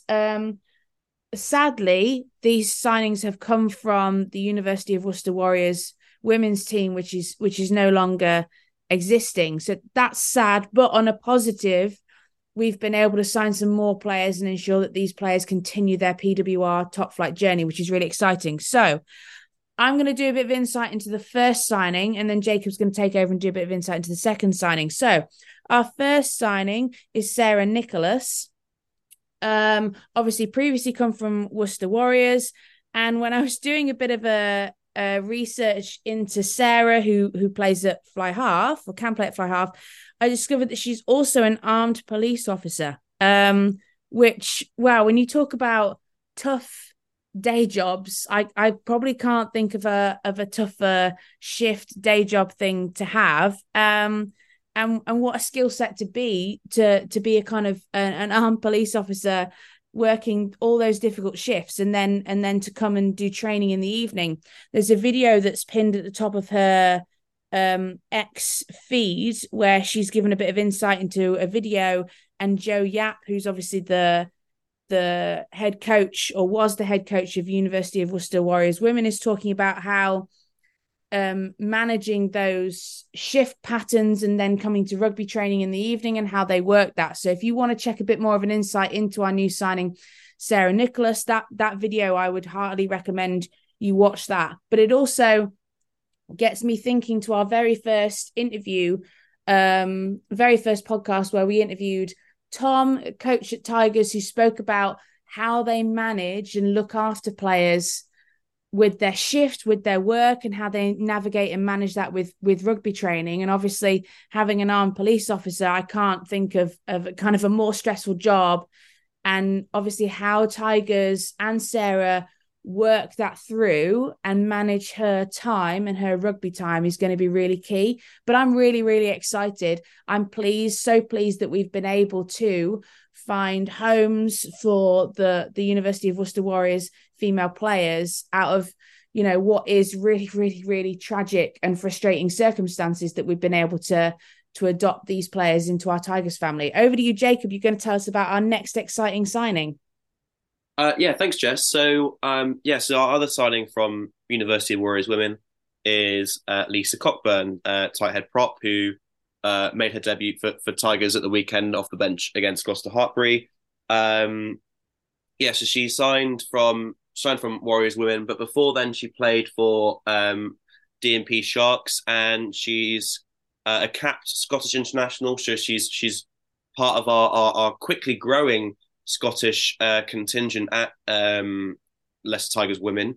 Sadly, these signings have come from the University of Worcester Warriors women's team, which is no longer existing. So that's sad, but on a positive, we've been able to sign some more players and ensure that these players continue their PWR top flight journey, which is really exciting. So I'm going to do a bit of insight into the first signing, and then Jacob's going to take over and do a bit of insight into the second signing. So our first signing is Sarah Nicholas. Obviously previously come from Worcester Warriors. And when I was doing a bit of a research into Sarah, who plays at fly half, or can play at fly half, I discovered that she's also an armed police officer, which, wow, when you talk about tough day jobs, I probably can't think of a tougher shift day job thing to have. And what a skill set to be a kind of an armed police officer, working all those difficult shifts, and then to come and do training in the evening. There's a video that's pinned at the top of her X feed where she's given a bit of insight into a video, and Joe Yap, who's obviously the head coach, or was the head coach of University of Worcester Warriors women, is talking about how managing those shift patterns and then coming to rugby training in the evening and how they work that. So if you want to check a bit more of an insight into our new signing, Sarah Nicholas, that video, I would heartily recommend you watch that. But it also gets me thinking to our very first interview, very first podcast, where we interviewed Tom, coach at Tigers, who spoke about how they manage and look after players with their shift, with their work, and how they navigate and manage that with rugby training. And obviously having an armed police officer, I can't think of kind of a more stressful job. And obviously how Tigers and Sarah work that through and manage her time and her rugby time is going to be really key. But I'm really, really excited. I'm so pleased that we've been able to find homes for the University of Worcester Warriors female players out of, what is really, really, really tragic and frustrating circumstances, that we've been able to adopt these players into our Tigers family. Over to you, Jacob. You're going to tell us about our next exciting signing. Thanks, Jess. So our other signing from University of Warriors women is Lisa Cockburn, tight head prop, who made her debut for Tigers at the weekend off the bench against Gloucester Hartpury. So she signed from Warriors women, but before then she played for DMP Sharks, and she's a capped Scottish international. So she's part of our quickly growing Scottish contingent at Leicester Tigers women.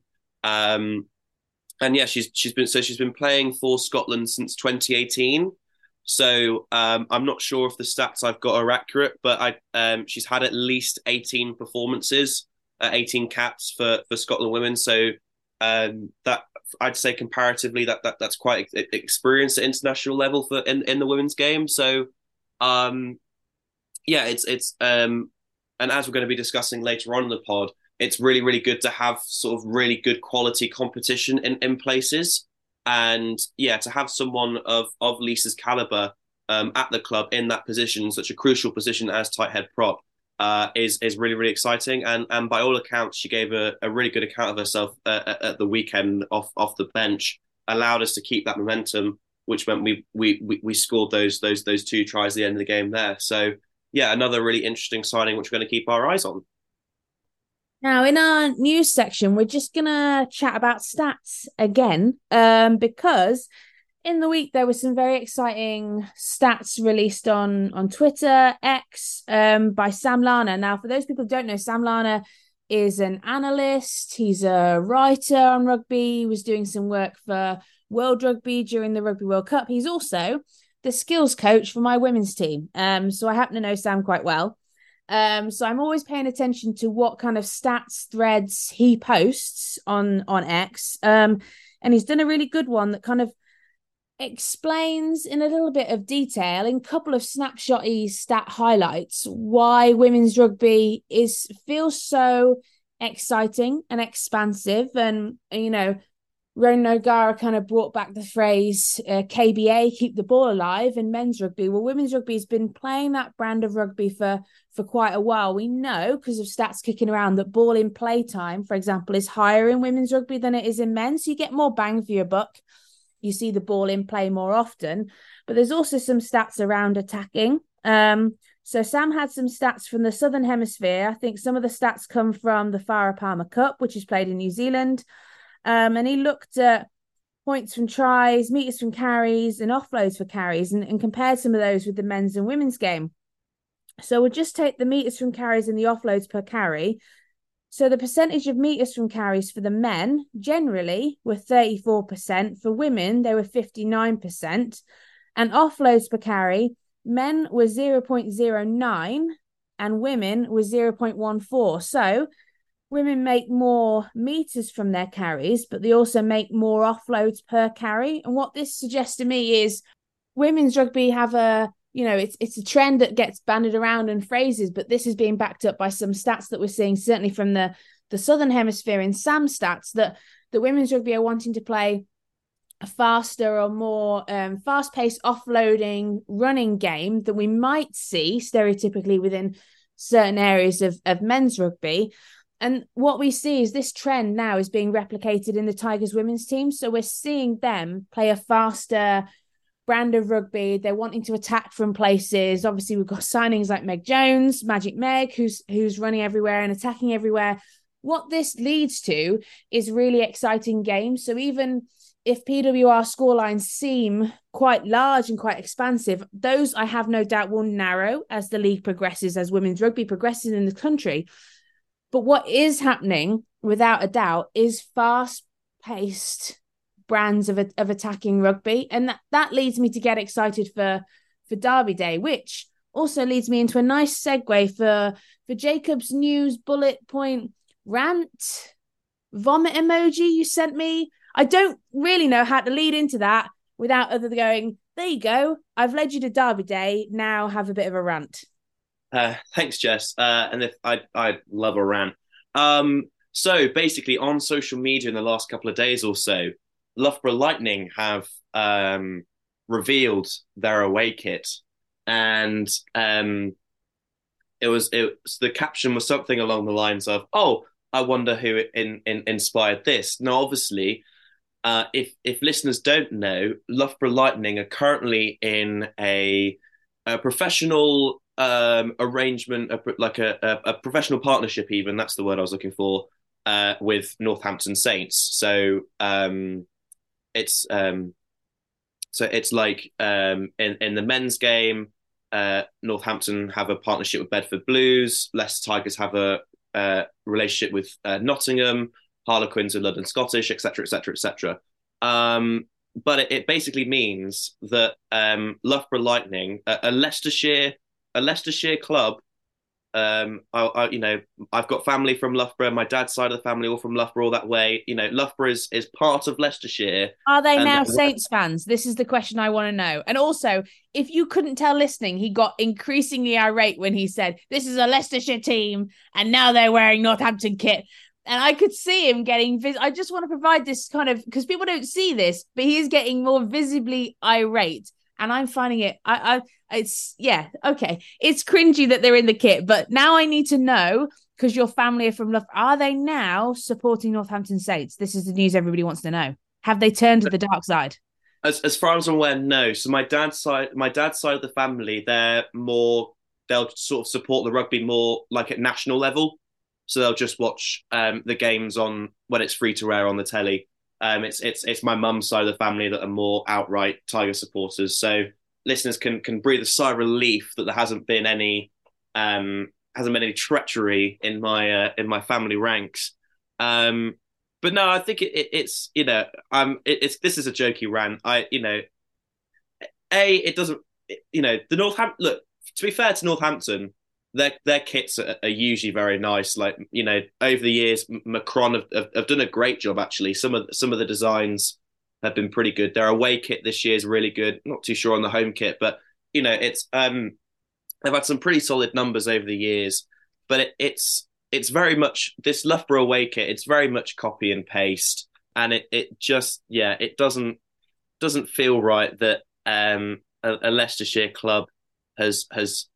She's been playing for Scotland since 2018. So I'm not sure if the stats I've got are accurate, but she's had at least 18 performances, 18 caps for Scotland women. So that, I'd say comparatively, that's quite experienced at international level for in the women's game. So it's and as we're going to be discussing later on in the pod, it's really, really good to have sort of really good quality competition in places. And to have someone of Lisa's caliber at the club in that position, such a crucial position as tight head prop, is really, really exciting. And by all accounts, she gave a really good account of herself at the weekend off the bench, allowed us to keep that momentum, which meant we scored those 2 tries at the end of the game there. So yeah, another really interesting signing, which we're going to keep our eyes on. Now, in our news section, we're just going to chat about stats again, because in the week there were some very exciting stats released on Twitter, X, by Sam Larner. Now, for those people who don't know, Sam Larner is an analyst. He's a writer on rugby. He was doing some work for World Rugby during the Rugby World Cup. He's also the skills coach for my women's team. So I happen to know Sam quite well. So I'm always paying attention to what kind of stats threads he posts on X. And he's done a really good one that kind of explains in a little bit of detail, in a couple of snapshotty stat highlights, why women's rugby feels so exciting and expansive. And Ronan O'Gara kind of brought back the phrase KBA, keep the ball alive, in men's rugby. Well, women's rugby has been playing that brand of rugby for quite a while. We know, because of stats kicking around, that ball in play time, for example, is higher in women's rugby than it is in men. So you get more bang for your buck. You see the ball in play more often. But there's also some stats around attacking. So Sam had some stats from the Southern Hemisphere. I think some of the stats come from the Farah Palmer Cup, which is played in New Zealand. And he looked at points from tries, meters from carries, and offloads for carries, and compared some of those with the men's and women's game. So we'll just take the meters from carries and the offloads per carry. So the percentage of meters from carries for the men generally were 34%. For women, they were 59%. And offloads per carry, men were 0.09 and women were 0.14. So women make more meters from their carries, but they also make more offloads per carry. And what this suggests to me is women's rugby have it's a trend that gets banded around in phrases, but this is being backed up by some stats that we're seeing, certainly from the Southern Hemisphere in Sam's stats, that the women's rugby are wanting to play a faster or more fast-paced offloading running game that we might see stereotypically within certain areas of men's rugby. And what we see is this trend now is being replicated in the Tigers women's team. So we're seeing them play a faster brand of rugby. They're wanting to attack from places. Obviously, we've got signings like Meg Jones, Magic Meg, who's running everywhere and attacking everywhere. What this leads to is really exciting games. So even if PWR scorelines seem quite large and quite expansive, those I have no doubt will narrow as the league progresses, as women's rugby progresses in the country. But what is happening, without a doubt, is fast-paced brands of attacking rugby. And that leads me to get excited for Derby Day, which also leads me into a nice segue for Jacob's news bullet point rant vomit emoji you sent me. I don't really know how to lead into that without other than going, there you go, I've led you to Derby Day, now have a bit of a rant. Thanks, Jess. And if I love a rant. So basically, on social media in the last couple of days or so, Loughborough Lightning have revealed their away kit, and the caption was something along the lines of, "Oh, I wonder who inspired this." Now, obviously, if listeners don't know, Loughborough Lightning are currently in a professional arrangement, like a professional partnership, even that's the word I was looking for, with Northampton Saints. So it's like in the men's game, Northampton have a partnership with Bedford Blues, Leicester Tigers have a relationship with Nottingham, Harlequins with London Scottish, etc., etc., etc. But it basically means that Loughborough Lightning, a Leicestershire club. I've got family from Loughborough. My dad's side of the family all from Loughborough, all that way. Loughborough is part of Leicestershire. Are they now Saints fans? This is the question I want to know. And also, if you couldn't tell listening, he got increasingly irate when he said, "This is a Leicestershire team, and now they're wearing Northampton kit." And I could see him getting I just want to provide this kind of, because people don't see this, but he is getting more visibly irate. and I'm finding it. It's yeah, okay. It's cringy that they're in the kit, but now I need to know, because your family are from Loughborough. Are they now supporting Northampton Saints? This is the news everybody wants to know. Have they turned to the dark side? As far as I'm aware, no. So my dad's side of the family, they'll sort of support the rugby more like at national level. So they'll just watch the games on when it's free to air on the telly. It's my mum's side of the family that are more outright Tiger supporters. So listeners can breathe a sigh of relief that there hasn't been any treachery in my family ranks. But no, I think it's this is a jokey rant. It doesn't the Northampton look. To be fair to Northampton, their kits are usually very nice. Like over the years, Macron have done a great job actually. Some of the designs have been pretty good. Their away kit this year is really good. Not too sure on the home kit, but it's they've had some pretty solid numbers over the years. But it's very much this Loughborough away kit. It's very much copy and paste, and it doesn't feel right that a Leicestershire club has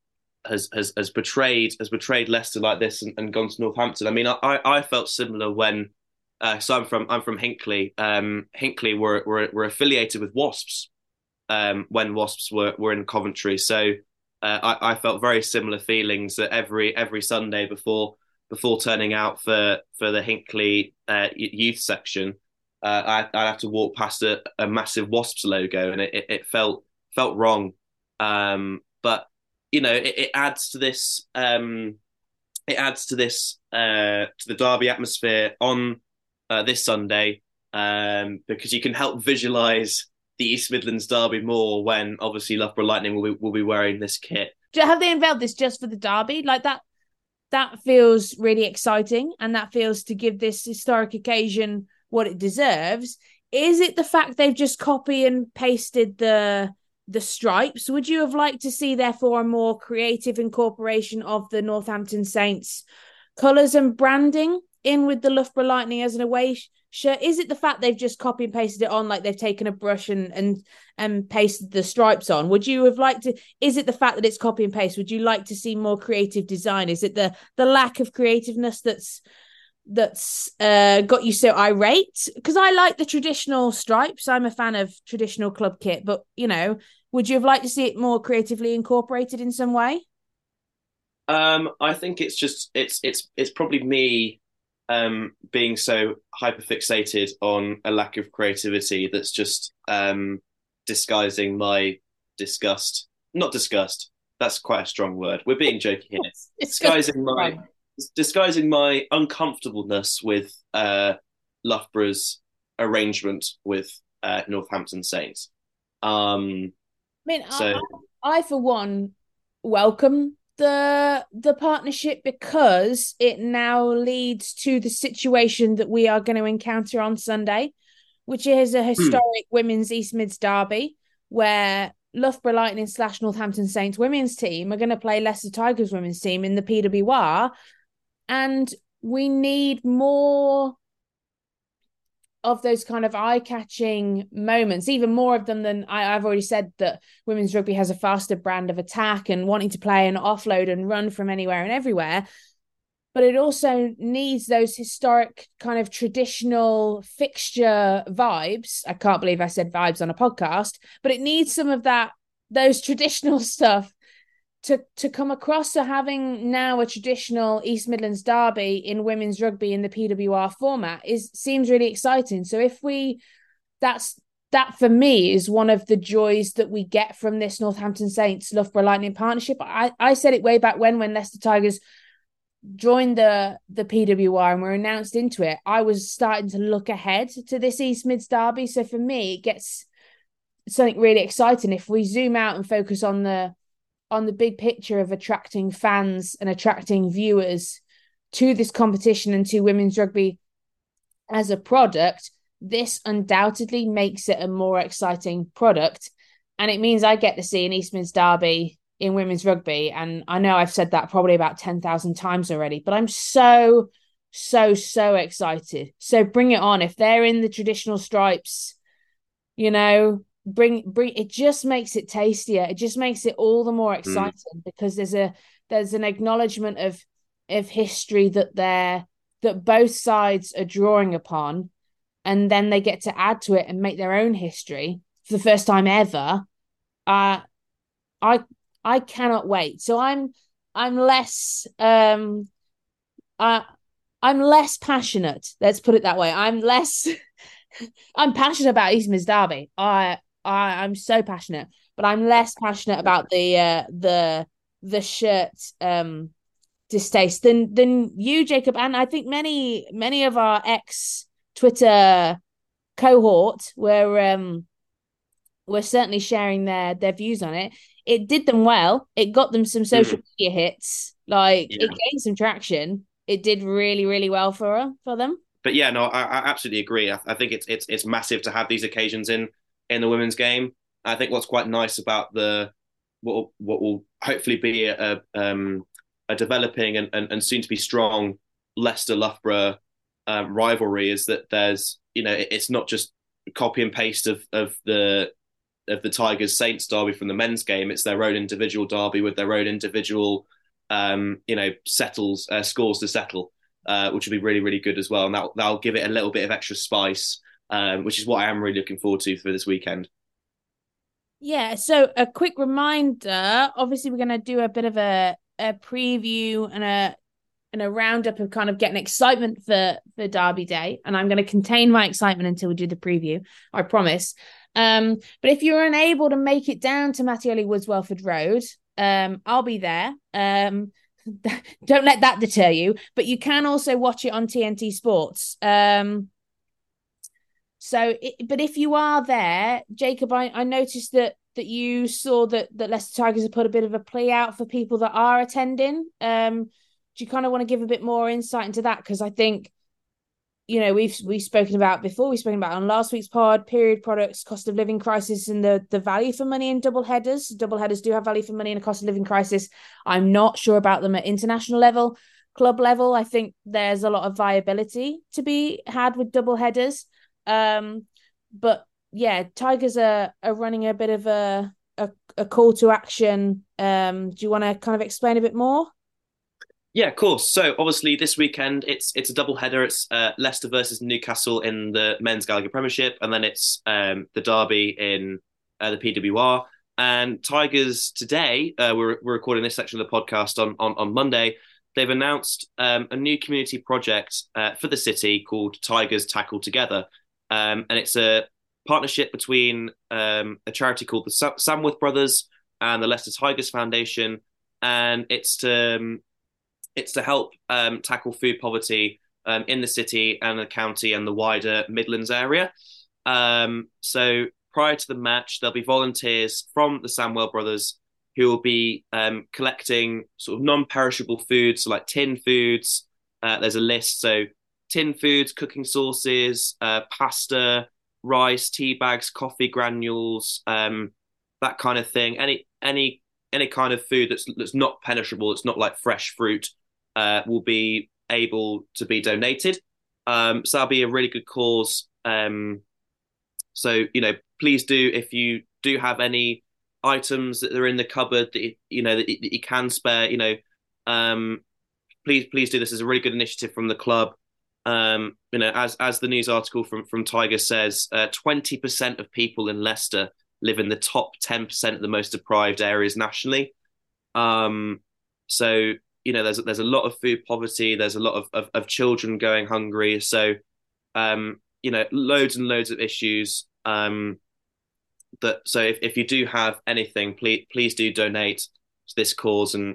betrayed Leicester like this and gone to Northampton. I mean, I felt similar when so I'm from Hinckley. Hinckley were affiliated with Wasps when Wasps were in Coventry. So I felt very similar feelings that every Sunday before turning out for the Hinckley youth section, I'd have to walk past a massive Wasps logo, and it felt wrong. But it adds to this. It adds to this to the derby atmosphere on this Sunday, because you can help visualise the East Midlands derby more when obviously Loughborough Lightning will be wearing this kit. Have they unveiled this just for the derby like that? That feels really exciting, and that feels to give this historic occasion what it deserves. Is it the fact they've just copy and pasted the stripes? Would you have liked to see, therefore, a more creative incorporation of the Northampton Saints colours and branding in with the Loughborough Lightning as an away shirt? Is it the fact they've just copy and pasted it on, like they've taken a brush and pasted the stripes on? Would you have liked to? Is it the fact that it's copy and paste? Would you like to see more creative design? Is it the lack of creativeness that's got you so irate? Because I like the traditional stripes. I'm a fan of traditional club kit, but would you have liked to see it more creatively incorporated in some way? I think it's just it's probably me being so hyper fixated on a lack of creativity that's just disguising my disgust. Not disgust. That's quite a strong word. We're being jokey here. Disguising my uncomfortableness with Loughborough's arrangement with Northampton Saints. I for one welcome the partnership, because it now leads to the situation that we are going to encounter on Sunday, which is a historic women's East Mids derby where Loughborough Lightning / Northampton Saints women's team are going to play Leicester Tigers women's team in the PWR, and we need more of those kind of eye-catching moments, even more of them than I've already said that women's rugby has a faster brand of attack and wanting to play and offload and run from anywhere and everywhere. But it also needs those historic kind of traditional fixture vibes. I can't believe I said vibes on a podcast, but it needs some of those traditional stuff to come across. So having now a traditional East Midlands derby in women's rugby in the PWR format seems really exciting. So that for me is one of the joys that we get from this Northampton Saints Loughborough Lightning partnership. I said it way back when Leicester Tigers joined the PWR and were announced into it. I was starting to look ahead to this East Mids derby. So for me, it gets something really exciting if we zoom out and focus on the big picture of attracting fans and attracting viewers to this competition and to women's rugby as a product. This undoubtedly makes it a more exciting product. And it means I get to see an East Mids derby in women's rugby. And I know I've said that probably about 10,000 times already, but I'm so excited. So bring it on. If they're in the traditional stripes, bring it just makes it tastier. It just makes it all the more exciting because there's an acknowledgement of history that both sides are drawing upon, and then they get to add to it and make their own history for the first time ever. I cannot wait. So I'm less I'm less passionate. Let's put it that way. I'm passionate about East Mids Derby. I'm so passionate, but I'm less passionate about the shirt distaste than you, Jacob, and I think many of our ex Twitter cohort were certainly sharing their views on it. It did them well. It got them some social media hits. It gained some traction. It did really, really well for them. But yeah, no, I absolutely agree. I think it's massive to have these occasions in the women's game. I think what's quite nice about what will hopefully be a developing and soon to be strong Leicester Loughborough rivalry is that there's it's not just copy and paste of the Tigers Saints derby from the men's game. It's their own individual derby with their own individual scores to settle. Which will be really, really good as well. And that'll give it a little bit of extra spice, which is what I am really looking forward to for this weekend. Yeah, so a quick reminder, obviously we're going to do a bit of a preview and a roundup of kind of getting excitement for Derby Day. And I'm going to contain my excitement until we do the preview, I promise. But if you're unable to make it down to Mattioli Woods Welford Road, I'll be there. Don't let that deter you, but you can also watch it on TNT Sports. But if you are there, Jacob, I noticed that you saw that Leicester Tigers have put a bit of a plea out for people that are attending. Do you kind of want to give a bit more insight into that? Because I think, we've spoken about before. We've spoken about on last week's pod, period products, cost of living crisis, and the value for money in double headers. Double headers do have value for money in a cost of living crisis. I'm not sure about them at international level, club level. I think there's a lot of viability to be had with double headers. But yeah, Tigers are running a bit of a call to action. Do you want to kind of explain a bit more? Yeah, of course. So obviously this weekend it's a double header. It's Leicester versus Newcastle in the men's Gallagher Premiership, and then it's the derby in the PWR. And Tigers today, we're recording this section of the podcast on Monday. They've announced a new community project for the city called Tigers Tackle Together, and it's a partnership between a charity called the Samworth Brothers and the Leicester Tigers Foundation, and it's to help tackle food poverty in the city and the county and the wider Midlands area. So prior to the match, there'll be volunteers from the Samwell Brothers who will be collecting sort of non-perishable foods, so like tin foods. There's a list. So tin foods, cooking sauces, pasta, rice, tea bags, coffee granules, that kind of thing. Any kind of food that's not perishable, it's not like fresh fruit, will be able to be donated. So that'll be a really good cause. So, please do, if you do have any items that are in the cupboard that you can spare, please do. This is a really good initiative from the club. As the news article from Tiger says, 20% of people in Leicester live in the top 10% of the most deprived areas nationally. So there's a lot of food poverty. There's a lot of children going hungry. So loads and loads of issues. So if you do have anything, please do donate to this cause. And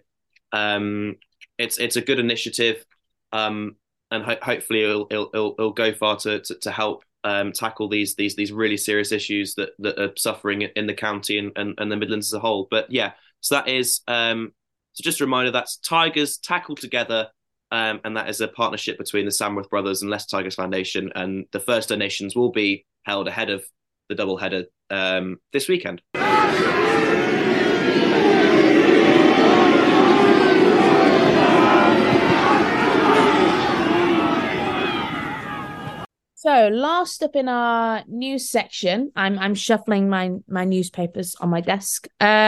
it's a good initiative. And hopefully it'll go far to help tackle these really serious issues that are suffering in the county and the Midlands as a whole. But yeah, so that is so just a reminder, that's Tigers Tackle Together, and that is a partnership between the Samworth Brothers and Leicester Tigers Foundation, and the first donations will be held ahead of the doubleheader this weekend. So last up in our news section, I'm shuffling my newspapers on my desk.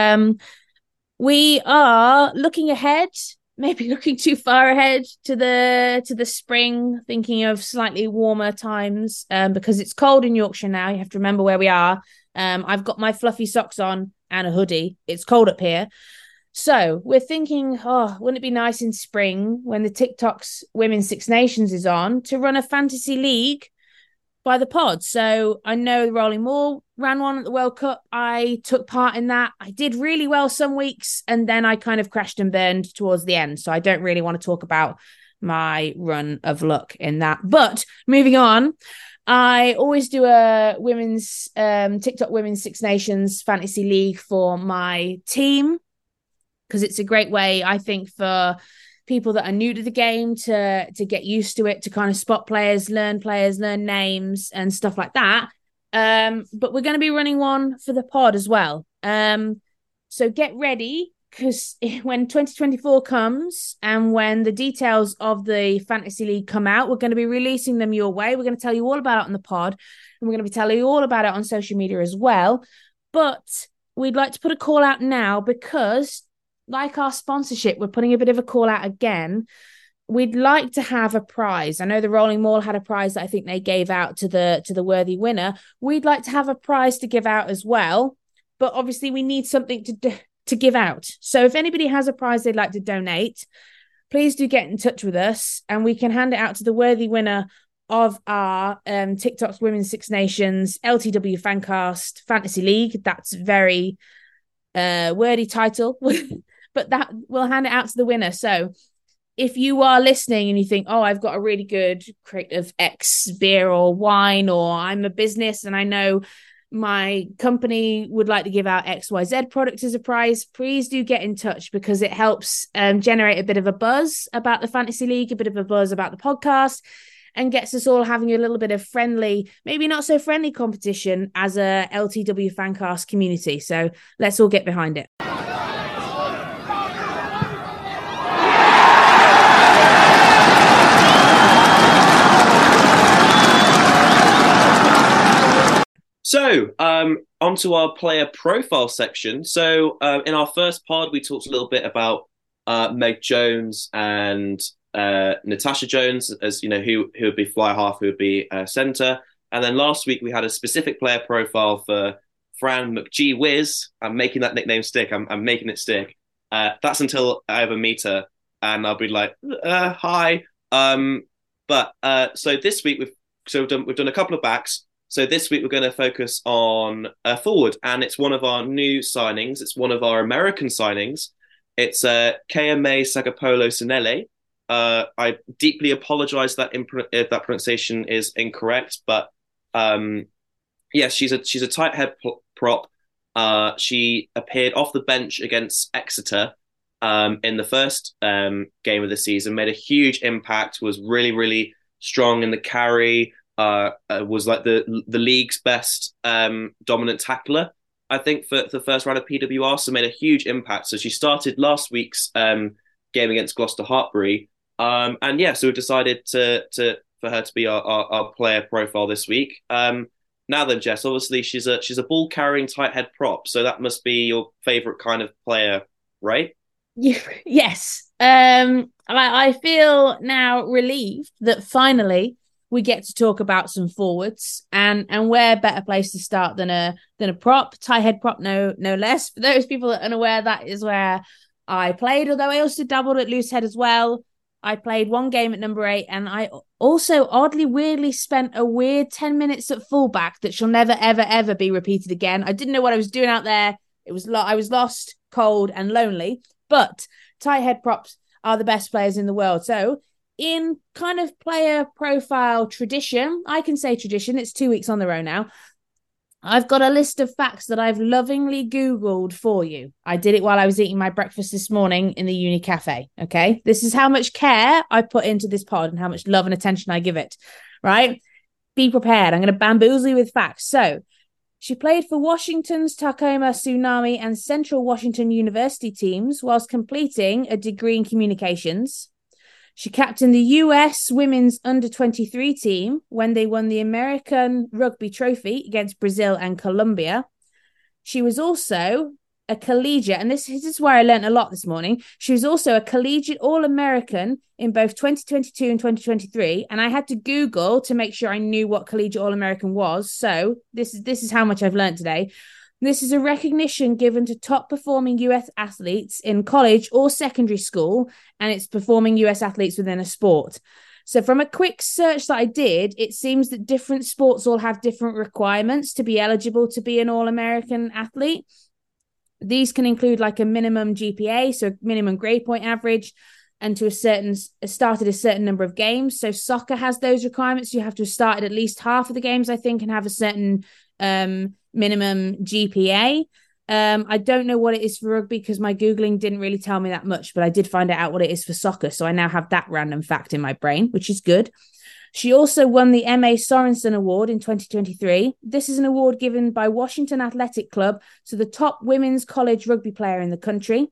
We are looking ahead, maybe looking too far ahead to the spring, thinking of slightly warmer times. Because it's cold in Yorkshire now. You have to remember where we are. I've got my fluffy socks on and a hoodie. It's cold up here. So we're thinking, wouldn't it be nice in spring when the TikTok's Women's Six Nations is on to run a fantasy league by the pod? So I know the Rolling Maul ran one at the World Cup. I took part in that. I did really well some weeks, and then I kind of crashed and burned towards the end. So I don't really want to talk about my run of luck in that. But moving on, I always do a women's TikTok Women's Six Nations fantasy league for my team, because it's a great way, I think, for people that are new to the game to get used to it, to kind of spot players, learn names and stuff like that. But we're going to be running one for the pod as well. So get ready, because when 2024 comes and when the details of the fantasy league come out, we're going to be releasing them your way. We're going to tell you all about it on the pod, and we're going to be telling you all about it on social media as well. But we'd like to put a call out now, because like our sponsorship, we're putting a bit of a call out again. We'd like to have a prize. I know the Rolling Maul had a prize that I think they gave out to the worthy winner. We'd like to have a prize to give out as well, but obviously we need something to give out. So if anybody has a prize they'd like to donate, please do get in touch with us, and we can hand it out to the worthy winner of our TikTok's Women's Six Nations LTW Fancast Fantasy League. That's very wordy title. But that we'll hand it out to the winner. So if you are listening and you think, I've got a really good creative X beer or wine, or I'm a business and I know my company would like to give out XYZ product as a prize, please do get in touch, because it helps generate a bit of a buzz about the Fantasy League, a bit of a buzz about the podcast, and gets us all having a little bit of friendly, maybe not so friendly competition as a LTW Fancast community. So let's all get behind it. So, onto our player profile section. So, in our first pod, we talked a little bit about Meg Jones and Natasha Jones, as you know, who would be fly half, who would be centre. And then last week we had a specific player profile for Fran McGee Whiz. I'm making that nickname stick. I'm making it stick. That's until I ever meet her, and I'll be like, hi. So this week we've done a couple of backs. So this week we're going to focus on forward, and it's one of our new signings. It's one of our American signings. It's KMA Sagapolo Sinele. I deeply apologize if that pronunciation is incorrect, but yes, she's a tight head prop. She appeared off the bench against Exeter in the first game of the season, made a huge impact, was really, really strong in the carry. Was like the league's best dominant tackler, I think, for the first round of PWR, so made a huge impact. So she started last week's game against Gloucester Hartbury, and yeah, so we decided for her to be our player profile this week. Now then, Jess, obviously she's a ball carrying tight head prop, so that must be your favourite kind of player, right? Yes. I feel now relieved that finally we get to talk about some forwards, and where better place to start than a prop, tight head prop, no less. For those people that are unaware, that is where I played, although I also dabbled at loose head as well. I played one game at number 8, and I also weirdly spent a weird 10 minutes at fullback that shall never, ever, ever be repeated again. I didn't know what I was doing out there. I was lost, cold, and lonely. But tight head props are the best players in the world. So in kind of player profile tradition, I can say tradition, it's 2 weeks on the row now, I've got a list of facts that I've lovingly Googled for you. I did it while I was eating my breakfast this morning in the uni cafe, okay? This is how much care I put into this pod and how much love and attention I give it, right? Be prepared. I'm going to bamboozle you with facts. So, she played for Washington's Tacoma Tsunami and Central Washington University teams whilst completing a degree in communications. She captained the US women's under-23 team when they won the American Rugby Trophy against Brazil and Colombia. She was also a collegiate, and this is where I learned a lot this morning. She was also a collegiate All-American in both 2022 and 2023, and I had to Google to make sure I knew what collegiate All-American was. So this is how much I've learned today. This is a recognition given to top performing US athletes in college or secondary school, and it's performing US athletes within a sport. So from a quick search that I did, it seems that different sports all have different requirements to be eligible to be an All-American athlete. These can include like a minimum GPA, so minimum grade point average, and to started a certain number of games. So soccer has those requirements. You have to have started at least half of the games, I think, and have a certain minimum GPA. I don't know what it is for rugby because my Googling didn't really tell me that much, but I did find out what it is for soccer. So I now have that random fact in my brain, which is good. She also won the M.A. Sorensen Award in 2023. This is an award given by Washington Athletic Club to the top women's college rugby player in the country.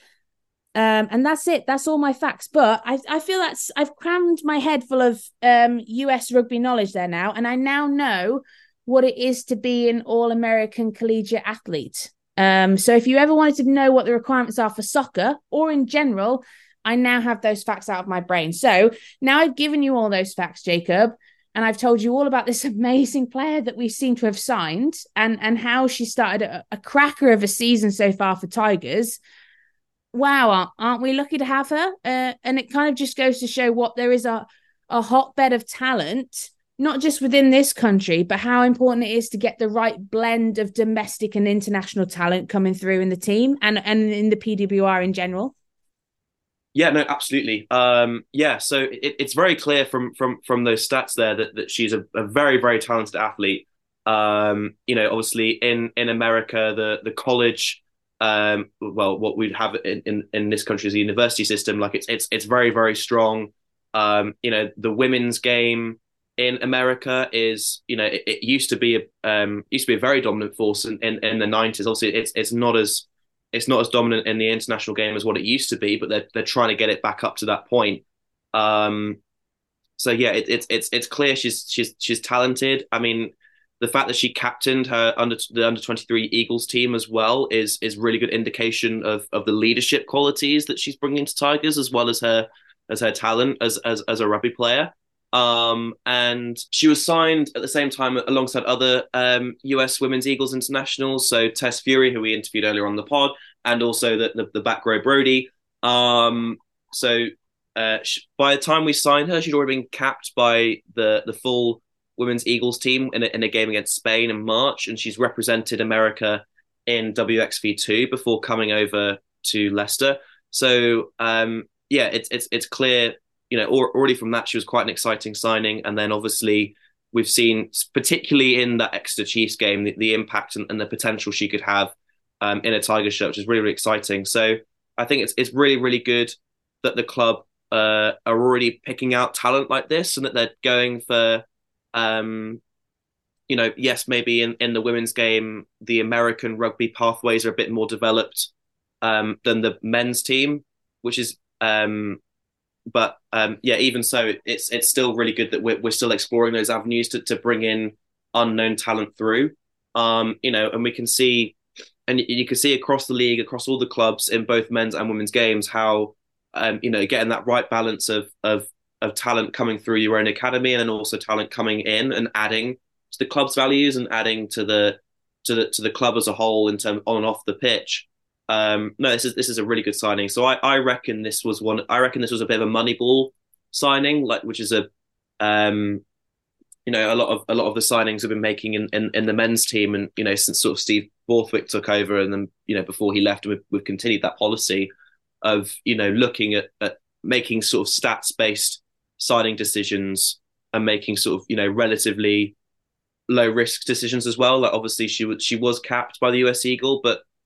And that's it. That's all my facts. But I feel I've crammed my head full of US rugby knowledge there now. And I now know what it is to be an All-American collegiate athlete. So if you ever wanted to know what the requirements are for soccer or in general, I now have those facts out of my brain. So now I've given you all those facts, Jacob, and I've told you all about this amazing player that we seem to have signed and how she started a cracker of a season so far for Tigers. Wow, aren't we lucky to have her? And it kind of just goes to show what there is a hotbed of talent, not just within this country, but how important it is to get the right blend of domestic and international talent coming through in the team and in the PWR in general. Yeah, no, absolutely. So it's very clear from those stats there that she's a very, very talented athlete. Obviously in America, the college, what we'd have in this country is the university system. Like it's very, very strong. The women's game in America is, it used to be a very dominant force in the 90s. Obviously, it's not as dominant in the international game as what it used to be, but they're trying to get it back up to that point. It's clear she's talented. I mean, the fact that she captained the under 23 Eagles team as well is really good indication of the leadership qualities that she's bringing to Tigers, as well as her talent as a rugby player. And she was signed at the same time alongside other US Women's Eagles internationals. So Tess Fury, who we interviewed earlier on the pod, and also the back row Brody. By the time we signed her, she'd already been capped by the full Women's Eagles team in a game against Spain in March, and she's represented America in WXV2 before coming over to Leicester. So it's clear. Already from that, she was quite an exciting signing. And then obviously we've seen, particularly in that Exeter Chiefs game, the impact and the potential she could have in a Tigers shirt, which is really, really exciting. So I think it's really, really good that the club are already picking out talent like this, and that they're going for, yes, maybe in the women's game, the American rugby pathways are a bit more developed than the men's team, which is... even so, it's still really good that we're still exploring those avenues to bring in unknown talent through. And we can see, and you can see across the league, across all the clubs in both men's and women's games, how getting that right balance of talent coming through your own academy, and then also talent coming in and adding to the club's values and adding to the club as a whole in terms on and off the pitch. This is a really good signing. So I reckon this was a bit of a Moneyball signing, which is a lot of the signings have been making in the men's team, and since sort of Steve Borthwick took over, and then before he left, we've continued that policy of looking at making sort of stats based signing decisions and making sort of relatively low risk decisions as well. Like obviously she was capped by the US Eagles,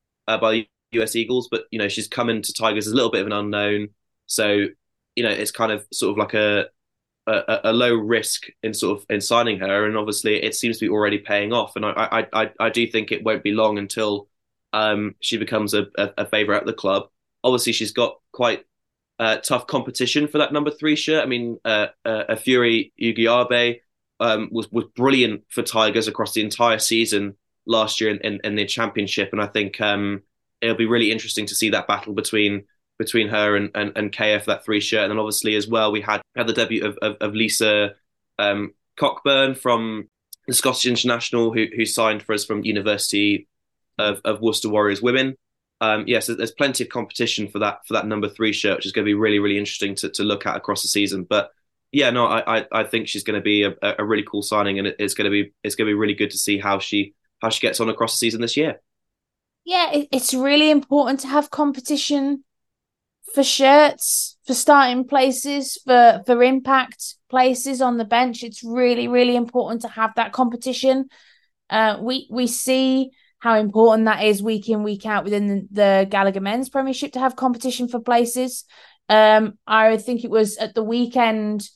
but she's come into Tigers as a little bit of an unknown, so it's kind of sort of like a low risk in signing her, and obviously it seems to be already paying off, and I do think it won't be long until she becomes a favourite at the club. Obviously she's got quite tough competition for that number 3 shirt. I mean, Fury Ugiabe was brilliant for Tigers across the entire season last year in the championship, and I think it'll be really interesting to see that battle between her and Kaya for that 3 shirt. And then obviously as well, we had the debut of Lisa Cockburn from the Scottish International, who signed for us from University of Worcester Warriors Women. Yes, there's plenty of competition for that number 3 shirt, which is going to be really, really interesting to look at across the season. But yeah, no, I think she's going to be a really cool signing, and it's going to be really good to see how she gets on across the season this year. Yeah, it's really important to have competition for shirts, for starting places, for impact places on the bench. It's really, really important to have that competition. We see how important that is week in, week out within the Gallagher Men's Premiership to have competition for places. I think it was at the weekend,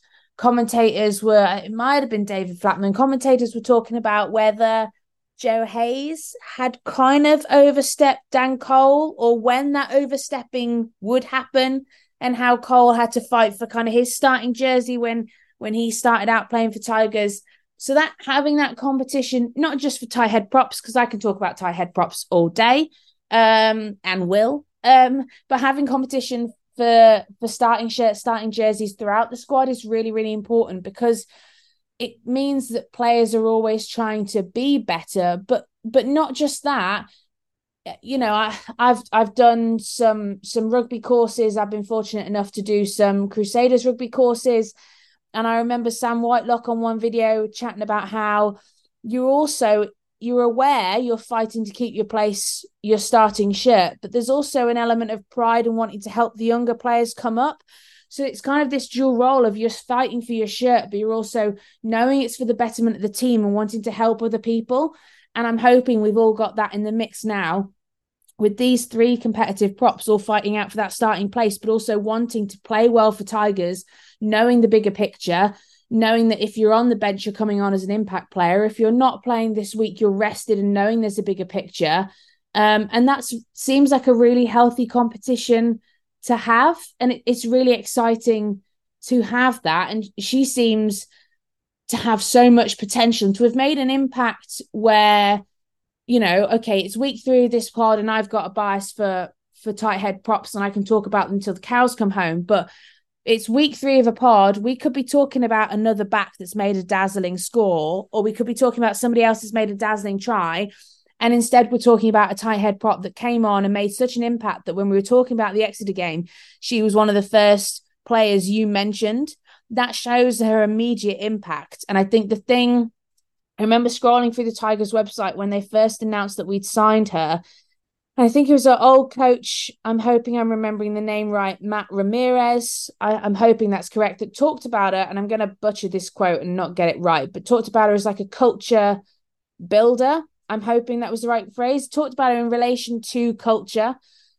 it might have been David Flatman, commentators were talking about whether Joe Hayes had kind of overstepped Dan Cole, or when that overstepping would happen, and how Cole had to fight for kind of his starting jersey when he started out playing for Tigers. So that having that competition, not just for tie head props, because I can talk about tie head props all day, and will, but having competition for starting shirts, starting jerseys throughout the squad is really, really important, because it means that players are always trying to be better, but not just that. You know, I've done some rugby courses. I've been fortunate enough to do some Crusaders rugby courses, and I remember Sam Whitelock on one video chatting about how you're aware you're fighting to keep your starting shirt, but there's also an element of pride and wanting to help the younger players come up. So it's kind of this dual role of you're fighting for your shirt, but you're also knowing it's for the betterment of the team and wanting to help other people. And I'm hoping we've all got that in the mix now, with these 3 competitive props all fighting out for that starting place, but also wanting to play well for Tigers, knowing the bigger picture, knowing that if you're on the bench, you're coming on as an impact player. If you're not playing this week, you're rested, and knowing there's a bigger picture. And that seems like a really healthy competition to have, and it's really exciting to have that. And she seems to have so much potential, and to have made an impact where, you know, okay, it's week 3 of this pod, and I've got a bias for tight head props, and I can talk about them until the cows come home, but it's week 3 of a pod. We could be talking about another back that's made a dazzling score, or we could be talking about somebody else that's made a dazzling try. And instead, we're talking about a tight head prop that came on and made such an impact that when we were talking about the Exeter game, she was one of the first players you mentioned. That shows her immediate impact. And I think I remember scrolling through the Tigers website when they first announced that we'd signed her. I think it was our old coach. I'm hoping I'm remembering the name right. Matt Ramirez. I'm hoping that's correct. That talked about her, and I'm going to butcher this quote and not get it right, but talked about her as like a culture builder. I'm hoping that was the right phrase. Talked about her in relation to culture.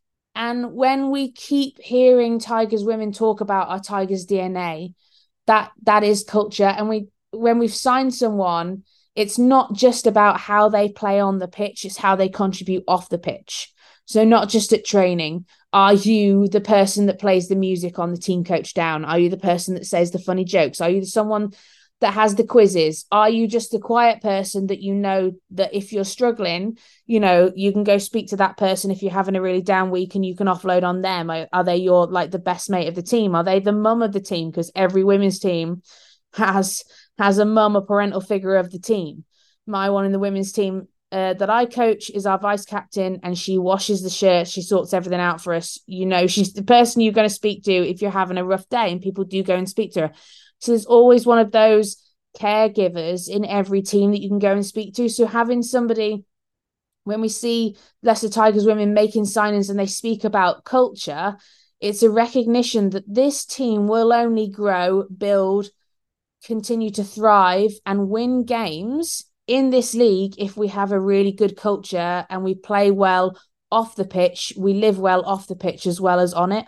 And when we keep hearing Tigers women talk about our Tigers DNA, that is culture. And when we've signed someone, it's not just about how they play on the pitch, it's how they contribute off the pitch. So not just at training. Are you the person that plays the music on the team coach down? Are you the person that says the funny jokes? Are you someone that has the quizzes? Are you just a quiet person that you know that if you're struggling, you know, you can go speak to that person if you're having a really down week and you can offload on them? Are they your, like, the best mate of the team? Are they the mum of the team? Because every women's team has a mum, a parental figure of the team. My one in the women's team that I coach is our vice captain, and she washes the shirts, she sorts everything out for us. You know, she's the person you're going to speak to if you're having a rough day, and people do go and speak to her. So there's always one of those caregivers in every team that you can go and speak to. So having somebody, when we see Leicester Tigers women making signings and they speak about culture, it's a recognition that this team will only grow, build, continue to thrive and win games in this league if we have a really good culture and we play well off the pitch, we live well off the pitch as well as on it.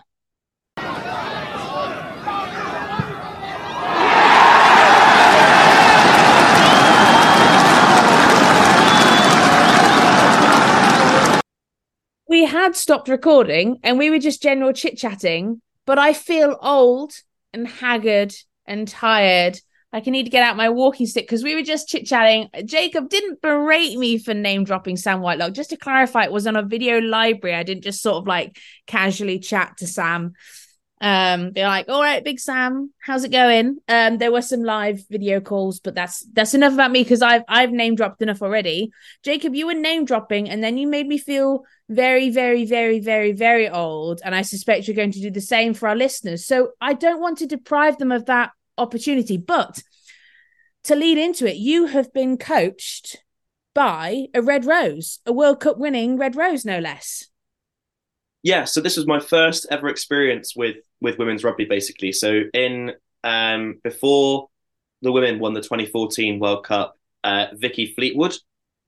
We had stopped recording and we were just general chit-chatting but I feel old and haggard and tired. Like I need to get out my walking stick, because we were just chit-chatting. Jacob didn't berate me for name dropping Sam Whitelock. Just to clarify, it was on a video library. I didn't just sort of like casually chat to Sam. Be like, all right, Big Sam, how's it going? There were some live video calls, but that's enough about me, because I've name dropped enough already. Jacob, you were name dropping, and then you made me feel very, very, very, very, very old, and I suspect you're going to do the same for our listeners. So I don't want to deprive them of that opportunity, but to lead into it, you have been coached by a Red Rose, a World Cup winning Red Rose, no less. Yeah, so this was my first ever experience with women's rugby, basically. So in before the women won the 2014 World Cup, Vicky Fleetwood,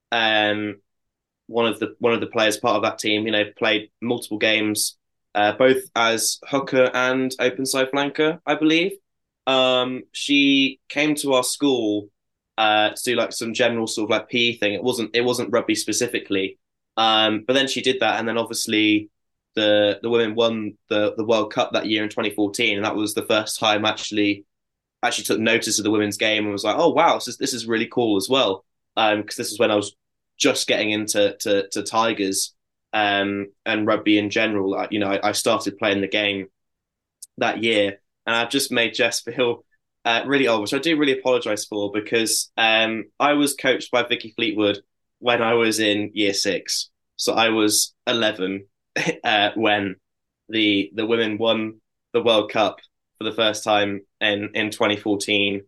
one of the players part of that team, played multiple games, both as hooker and open side flanker, I believe. She came to our school to do like some general sort of like PE thing. It wasn't rugby specifically, but then she did that, and then obviously the women won the World Cup that year in 2014, and that was the first time actually took notice of the women's game and was like, oh wow, this is really cool as well. Because this is when I was just getting into Tigers and rugby in general. I started playing the game that year. And I've just made Jess feel really old, which I do really apologise for, because I was coached by Vicky Fleetwood when I was in year 6. So I was 11 when the women won the World Cup for the first time in 2014.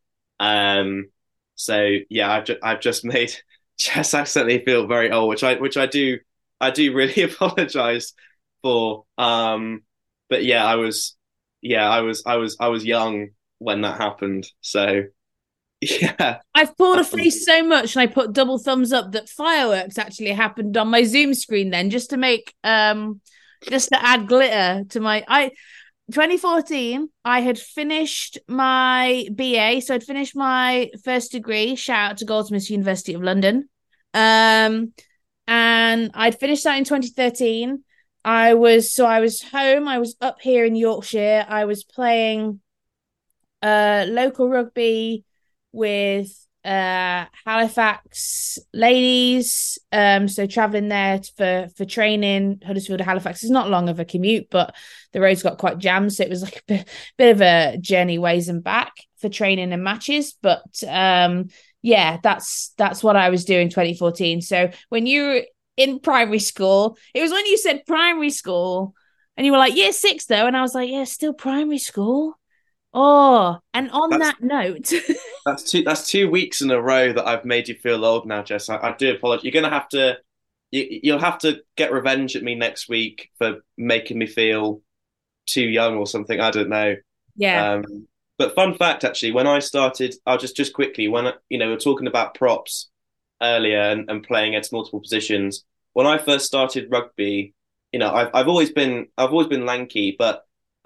So yeah, I've just made Jess accidentally feel very old, which I do really apologise for. But yeah, I was young when that happened. So yeah. I've pulled a face so much, and I put double thumbs up that fireworks actually happened on my Zoom screen then, just to make just to add glitter to my 2014, I had finished my BA, so I'd finished my first degree. Shout out to Goldsmiths University of London. And I'd finished that in 2013. I was home. I was up here in Yorkshire. I was playing local rugby with Halifax ladies. So traveling there for training. Huddersfield to Halifax is not long of a commute, but the roads got quite jammed, so it was like a bit of a journey ways and back for training and matches. But yeah, that's what I was doing 2014. So when you were in primary school, it was when you said primary school and you were like, year 6 though, and I was like, yeah, still primary school. Oh, and on that note, that's 2 weeks in a row that I've made you feel old now, Jess. I do apologize. You're gonna have to you'll have to get revenge at me next week for making me feel too young or something. I don't know. Yeah. But fun fact, actually, when I started, I'll just quickly, when we were talking about props earlier and playing against multiple positions. When I first started rugby, I've always been lanky, but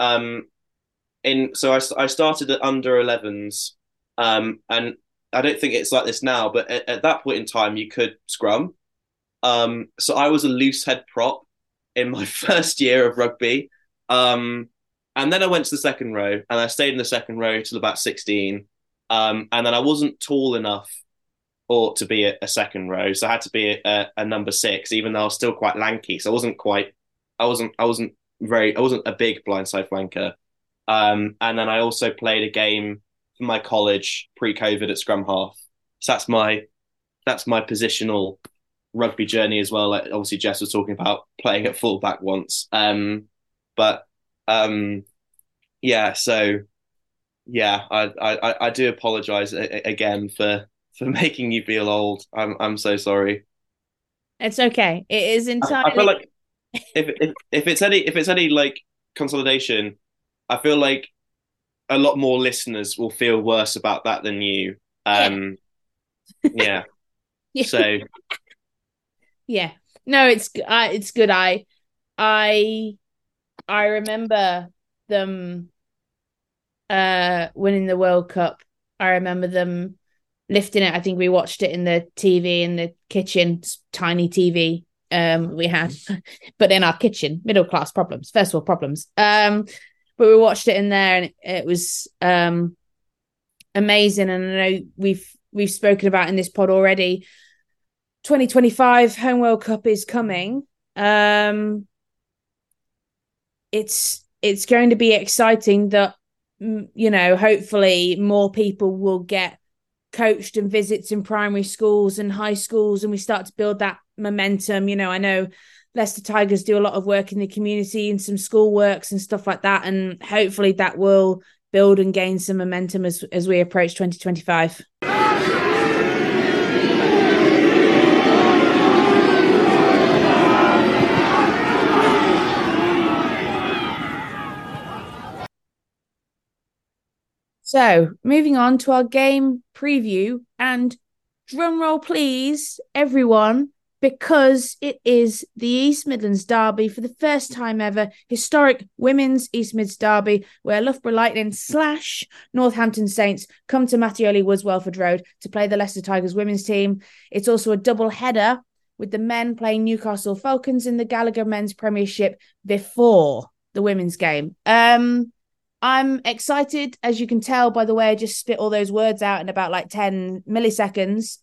so I started at under 11s, and I don't think it's like this now, but at that point in time, you could scrum. So I was a loose head prop in my first year of rugby. And then I went to the second row, and I stayed in the second row till about 16. And then I wasn't tall enough to be a second row, so I had to be a number 6, even though I was still quite lanky. So I wasn't a big blindside flanker. And then I also played a game for my college pre-COVID at scrum half. So that's my positional rugby journey as well. Like obviously Jess was talking about playing at fullback once. Yeah, so yeah, I do apologize again for making you feel old. I'm so sorry. It's okay. It is entirely. I feel like if it's any like consolidation, I feel like a lot more listeners will feel worse about that than you. Yeah. So yeah. No, it's good. I remember them winning the World Cup. I remember them lifting it. I think we watched it in the TV in the kitchen, tiny TV we had, but in our kitchen, middle class problems, first world problems. but we watched it in there, and it was amazing. And I know we've spoken about in this pod already. 2025 Home World Cup is coming. It's going to be exciting that, hopefully more people will get coached and visits in primary schools and high schools, and we start to build that momentum. I know Leicester Tigers do a lot of work in the community and some school works and stuff like that, and hopefully that will build and gain some momentum as we approach 2025. So, moving on to our game preview, and drum roll please, everyone, because it is the East Midlands Derby for the first time ever, historic women's East Mids Derby, where Loughborough Lightning / Northampton Saints come to Mattioli Woods Welford Road to play the Leicester Tigers women's team. It's also a double header, with the men playing Newcastle Falcons in the Gallagher Men's Premiership before the women's game. I'm excited, as you can tell by the way I just spit all those words out in about like 10 milliseconds.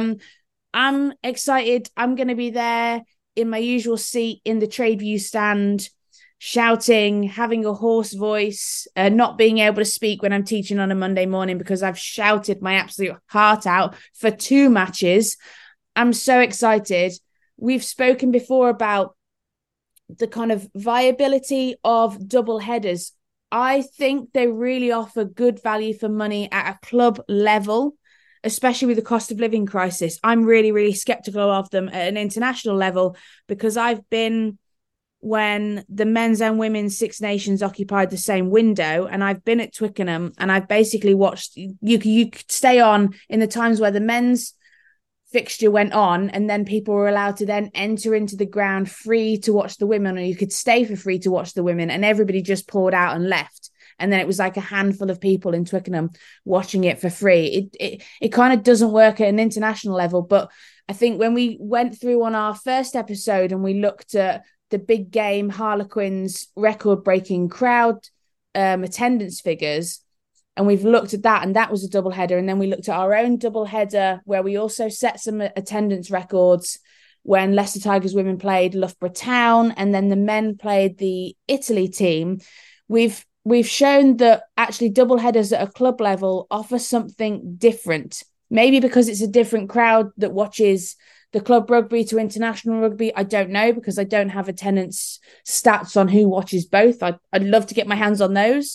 I'm excited. I'm going to be there in my usual seat in the TradeView stand, shouting, having a hoarse voice, not being able to speak when I'm teaching on a Monday morning because I've shouted my absolute heart out for 2 matches. I'm so excited. We've spoken before about the kind of viability of double headers. I think they really offer good value for money at a club level, especially with the cost of living crisis. I'm really, really skeptical of them at an international level because I've been when the men's and women's Six Nations occupied the same window, and I've been at Twickenham, and I've basically watched, you could stay on in the times where the men's fixture went on, and then people were allowed to then enter into the ground free to watch the women, or you could stay for free to watch the women, and everybody just poured out and left. And then it was like a handful of people in Twickenham watching it for free. It kind of doesn't work at an international level. But I think when we went through on our first episode and we looked at the big game Harlequins record-breaking crowd attendance figures, and we've looked at that, and that was a double header. And then we looked at our own double header where we also set some attendance records when Leicester Tigers women played Loughborough Town, and then the men played the Italy team. We've shown that actually double headers at a club level offer something different. Maybe because it's a different crowd that watches the club rugby to international rugby. I don't know, because I don't have attendance stats on who watches both. I'd love to get my hands on those.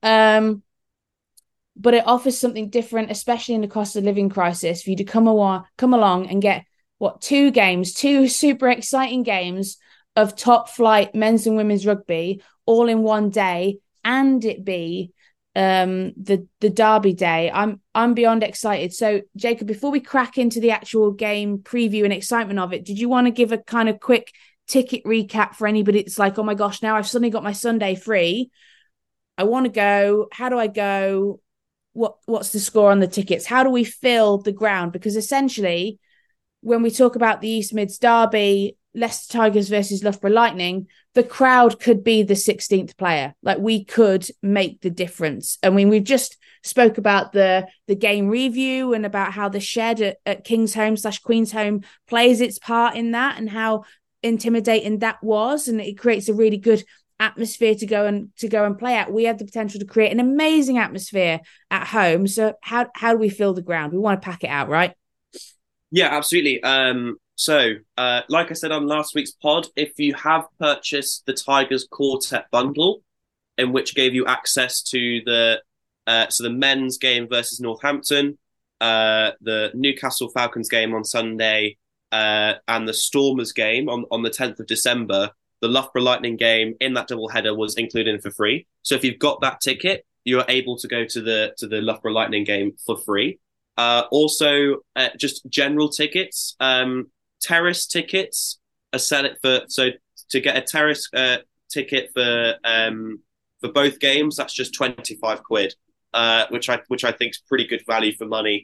But it offers something different, especially in the cost of living crisis, for you to come along and get, 2 super exciting games of top flight men's and women's rugby all in one day, and it be the derby day. I'm beyond excited. So, Jacob, before we crack into the actual game preview and excitement of it, did you want to give a kind of quick ticket recap for anybody that's like, oh my gosh, now I've suddenly got my Sunday free, I want to go, how do I go? What's the score on the tickets? How do we fill the ground? Because essentially, when we talk about the East Mids Derby, Leicester Tigers versus Loughborough Lightning, the crowd could be the 16th player. Like, we could make the difference. I mean, we've just spoke about the game review and about how the shed at Kingsholm / Queensholm plays its part in that, and how intimidating that was, and it creates a really good atmosphere to go and play at. We have the potential to create an amazing atmosphere at home. So how do we fill the ground? We want to pack it out, right? Yeah, absolutely. So like I said on last week's pod, if you have purchased the Tigers Quartet bundle, in which gave you access to the men's game versus Northampton, the Newcastle Falcons game on Sunday, and the Stormers game on the 10th of December, the Loughborough Lightning game in that double header was included for free. So if you've got that ticket, you're able to go to the Loughborough Lightning game for free. Also, just general tickets, terrace tickets are selling to get a terrace ticket for both games. That's just £25, which I think is pretty good value for money.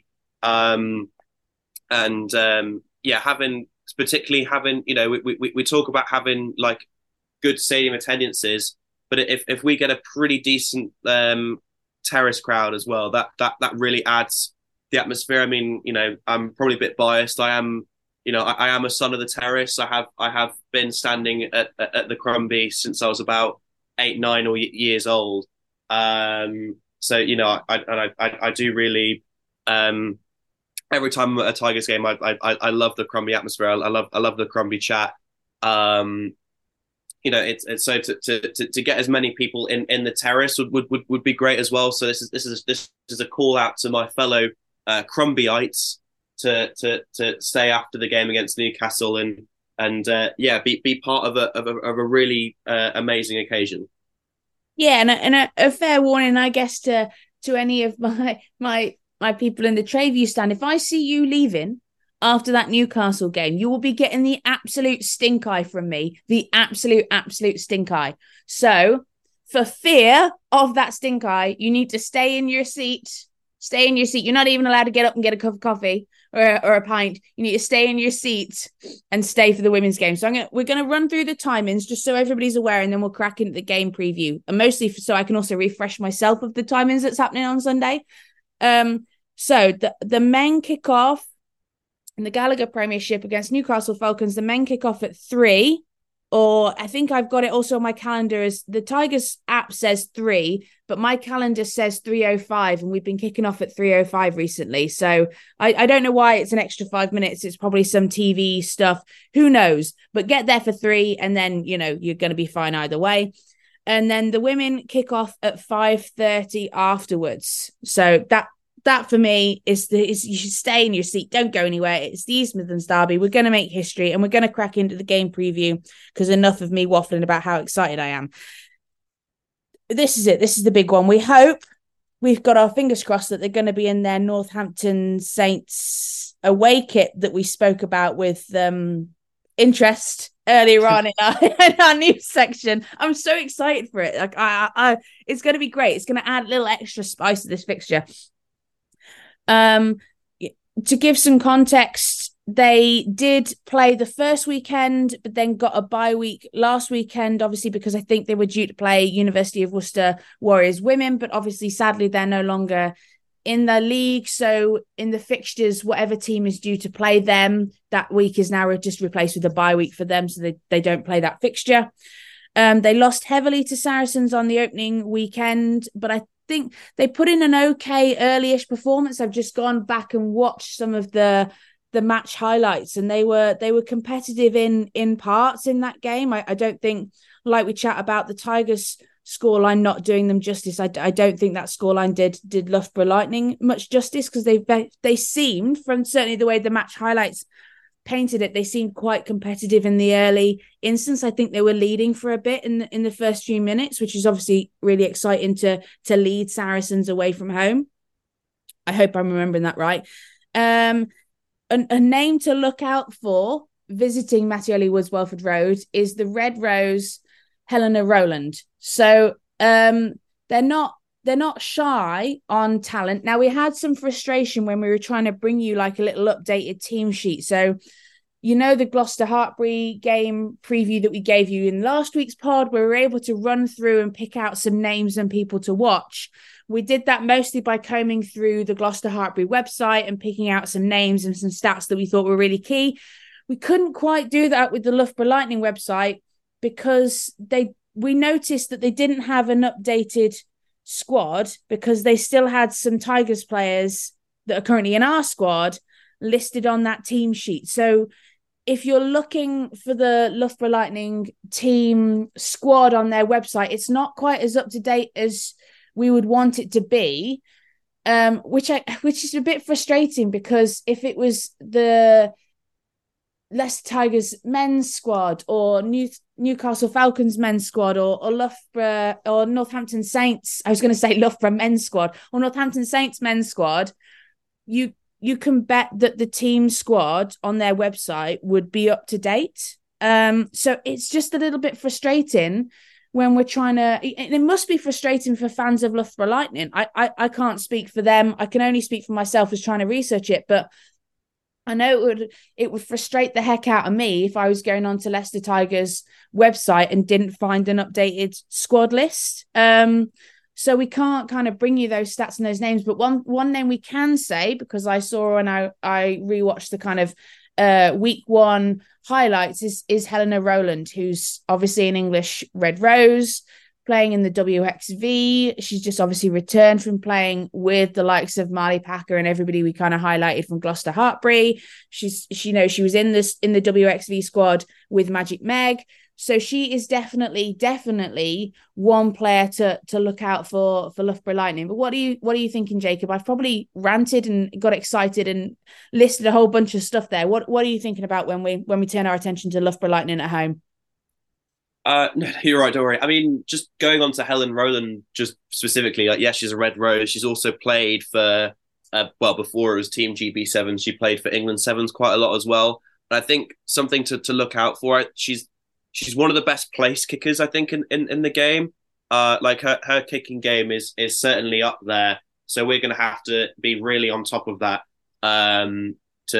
Particularly having, we talk about having like good stadium attendances. But if we get a pretty decent terrace crowd as well, that really adds the atmosphere. I mean, I'm probably a bit biased. I am, I am a son of the terrace. I have been standing at the Crumbie since I was about 8, 9 or years old. So I do really every time I'm at a Tigers game, I love the Crumbie atmosphere. I love the Crumbie chat. It's so to get as many people in the terrace would be great as well. So this is a call out to my fellow Crumbyites to stay after the game against Newcastle and be part of a really amazing occasion. Yeah, and a fair warning, I guess, to any of my people in the Trayview stand. If I see you leaving after that Newcastle game, you will be getting the absolute stink eye from me. The absolute stink eye. So, for fear of that stink eye, you need to stay in your seat. Stay in your seat. You're not even allowed to get up and get a cup of coffee or a pint. You need to stay in your seat and stay for the women's game. So we're gonna run through the timings just so everybody's aware, and then we'll crack into the game preview. And mostly so I can also refresh myself of the timings that's happening on Sunday. So the men kick off in the Gallagher Premiership against Newcastle Falcons. The men kick off at 3, or I think I've got it also on my calendar as the Tigers app says 3, but my calendar says 3:05, and we've been kicking off at 3:05 recently. So I don't know why it's an extra 5 minutes. It's probably some TV stuff. Who knows? But get there for 3, and then you're going to be fine either way. And then the women kick off at 5:30 afterwards. So that for me is you should stay in your seat. Don't go anywhere. It's the East Midlands Derby. We're going to make history, and we're going to crack into the game preview because enough of me waffling about how excited I am. This is it. This is the big one. We've got our fingers crossed that they're going to be in their Northampton Saints away kit that we spoke about with interest earlier on in our news section. I'm so excited for it. Like it's going to be great. It's going to add a little extra spice to this fixture. To give some context, they did play the first weekend, but then got a bye week last weekend, obviously, because I think they were due to play University of Worcester Warriors women, but obviously, sadly, they're no longer in the league. So in the fixtures, whatever team is due to play them, that week is now just replaced with a bye week for them, so they don't play that fixture. They lost heavily to Saracens on the opening weekend, but I think they put in an okay early-ish performance. I've just gone back and watched some of the match highlights, and they were competitive in parts in that game. I don't think, like we chat about the Tigers scoreline not doing them justice, I don't think that scoreline did Loughborough Lightning much justice, because they seemed, from certainly the way the match highlights painted it, they seemed quite competitive in the early instance. I think they were leading for a bit in the first few minutes, which is obviously really exciting to lead Saracens away from home. I hope I'm remembering that right. A name to look out for visiting Mattioli Woods Welford Road is the Red Rose Helena Rowland. So they're not shy on talent. Now, we had some frustration when we were trying to bring you like a little updated team sheet. So, the Gloucester Hartpury game preview that we gave you in last week's pod, where we were able to run through and pick out some names and people to watch. We did that mostly by combing through the Gloucester Hartpury website and picking out some names and some stats that we thought were really key. We couldn't quite do that with the Loughborough Lightning website because we noticed that they didn't have an updated squad, because they still had some Tigers players that are currently in our squad listed on that team sheet. So if you're looking for the Loughborough Lightning team squad on their website, it's not quite as up to date as we would want it to be, which is a bit frustrating, because if it was the Leicester Tigers men's squad or Newcastle Falcons men's squad or Loughborough or Northampton Saints, I was going to say Loughborough men's squad or Northampton Saints men's squad, you can bet that the team squad on their website would be up to date. So it's just a little bit frustrating when we're trying to, it must be frustrating for fans of Loughborough Lightning. I can't speak for them. I can only speak for myself as trying to research it, but I know it would frustrate the heck out of me if I was going on to Leicester Tigers website and didn't find an updated squad list. So we can't kind of bring you those stats and those names, but one name we can say, because I saw when I rewatched the kind of week one highlights, is Helena Rowland, who's obviously an English Red Rose, playing in the WXV. She's just obviously returned from playing with the likes of Marley Packer and everybody we kind of highlighted from Gloucester Hartpury. She was in the WXV squad with Magic Meg. So she is definitely one player to look out for Loughborough Lightning. But what are you thinking, Jacob? I've probably ranted and got excited and listed a whole bunch of stuff there. What are you thinking about when we turn our attention to Loughborough Lightning at home? No, you're right, don't worry. I mean, just going on to Helen Rowland, just specifically, like, yes, she's a Red Rose. She's also played for, before it was Team GB7, she played for England Sevens quite a lot as well. And I think something to look out for, she's one of the best place kickers, I think, in the game. Like her kicking game is certainly up there. So we're going to have to be really on top of that in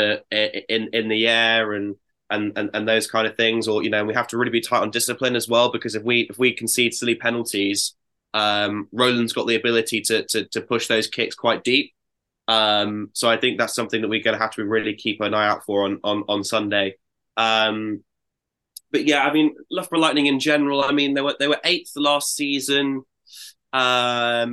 the air and those kind of things, or we have to really be tight on discipline as well, because if we concede silly penalties, Roland's got the ability to push those kicks quite deep. So I think that's something that we're going to have to really keep an eye out for on Sunday. But yeah, I mean, Loughborough Lightning in general, I mean, they were eighth last season. To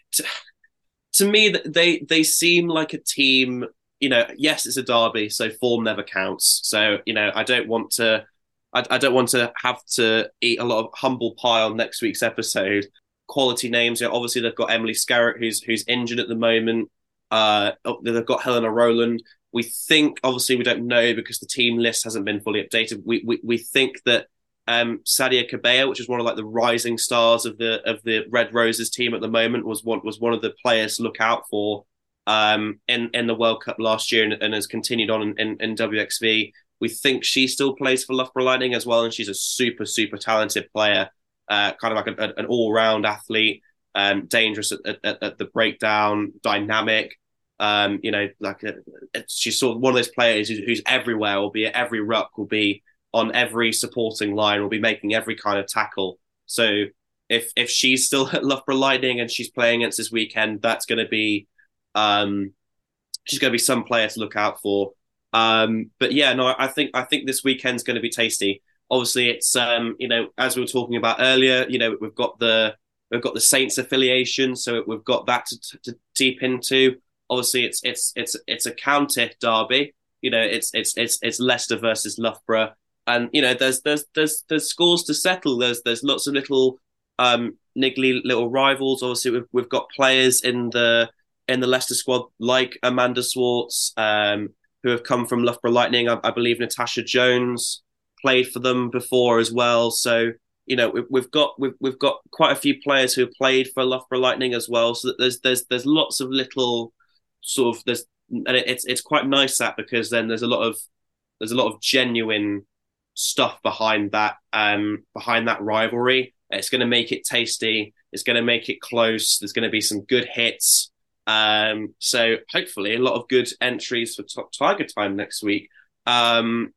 me, they seem like a team. Yes, it's a derby, so form never counts. So, I don't want to have to eat a lot of humble pie on next week's episode. Quality names, obviously they've got Emily Scarrett, who's injured at the moment. They've got Helena Rowland. We think, obviously, we don't know because the team list hasn't been fully updated. We think that Sadia Cabello, which is one of like the rising stars of the Red Roses team at the moment, was one of the players to look out for in the World Cup last year and has continued on in WXV. We think she still plays for Loughborough Lightning as well, and she's a super, super talented player, kind of like an all-round athlete, dangerous at the breakdown, dynamic. She's sort of one of those players who's everywhere, will be at every ruck, will be on every supporting line, will be making every kind of tackle. So if she's still at Loughborough Lightning and she's playing against this weekend, that's going to be she's going to be some player to look out for. But yeah, no, I think this weekend's going to be tasty. Obviously, it's as we were talking about earlier, we've got the Saints affiliation, so we've got that to deep into. Obviously, it's a county derby. It's Leicester versus Loughborough, and there's scores to settle. There's lots of little niggly little rivals. Obviously, we've got players in the Leicester squad like Amanda Swartz, who have come from Loughborough Lightning. I believe Natasha Jones played for them before as well. So we've got quite a few players who have played for Loughborough Lightning as well. So that there's lots of little sort of it's quite nice that, because then there's a lot of genuine stuff behind that rivalry. It's going to make it tasty. It's going to make it close. There's going to be some good hits. So hopefully a lot of good entries for Top Tiger Time next week. But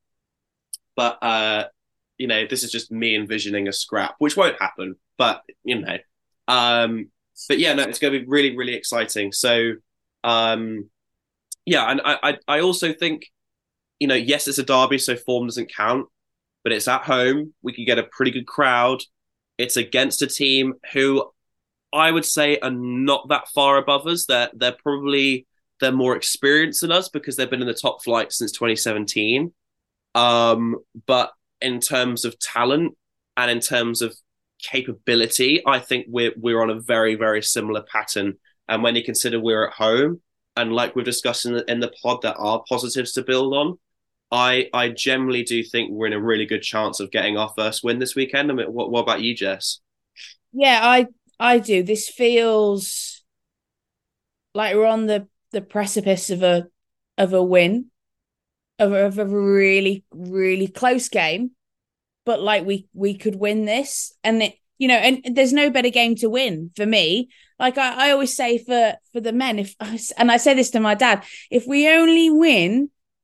this is just me envisioning a scrap, which won't happen. But yeah, no, it's going to be really, really exciting. So yeah, and I also think, yes, it's a derby, so form doesn't count, but it's at home. We can get a pretty good crowd. It's against a team who I would say are not that far above us. They're more experienced than us because they've been in the top flight since 2017. But in terms of talent and in terms of capability, I think we're on a very, very similar pattern. And when you consider we're at home, and like we've discussed in the pod, there are positives to build on, I generally do think we're in a really good chance of getting our first win this weekend. I mean, what about you, Jess? Yeah, I do. This feels like we're on the precipice of a win, of a really, really close game, but like we could win this, and and there's no better game to win for me. Like I always say for the men, and I say this to my dad, if we only win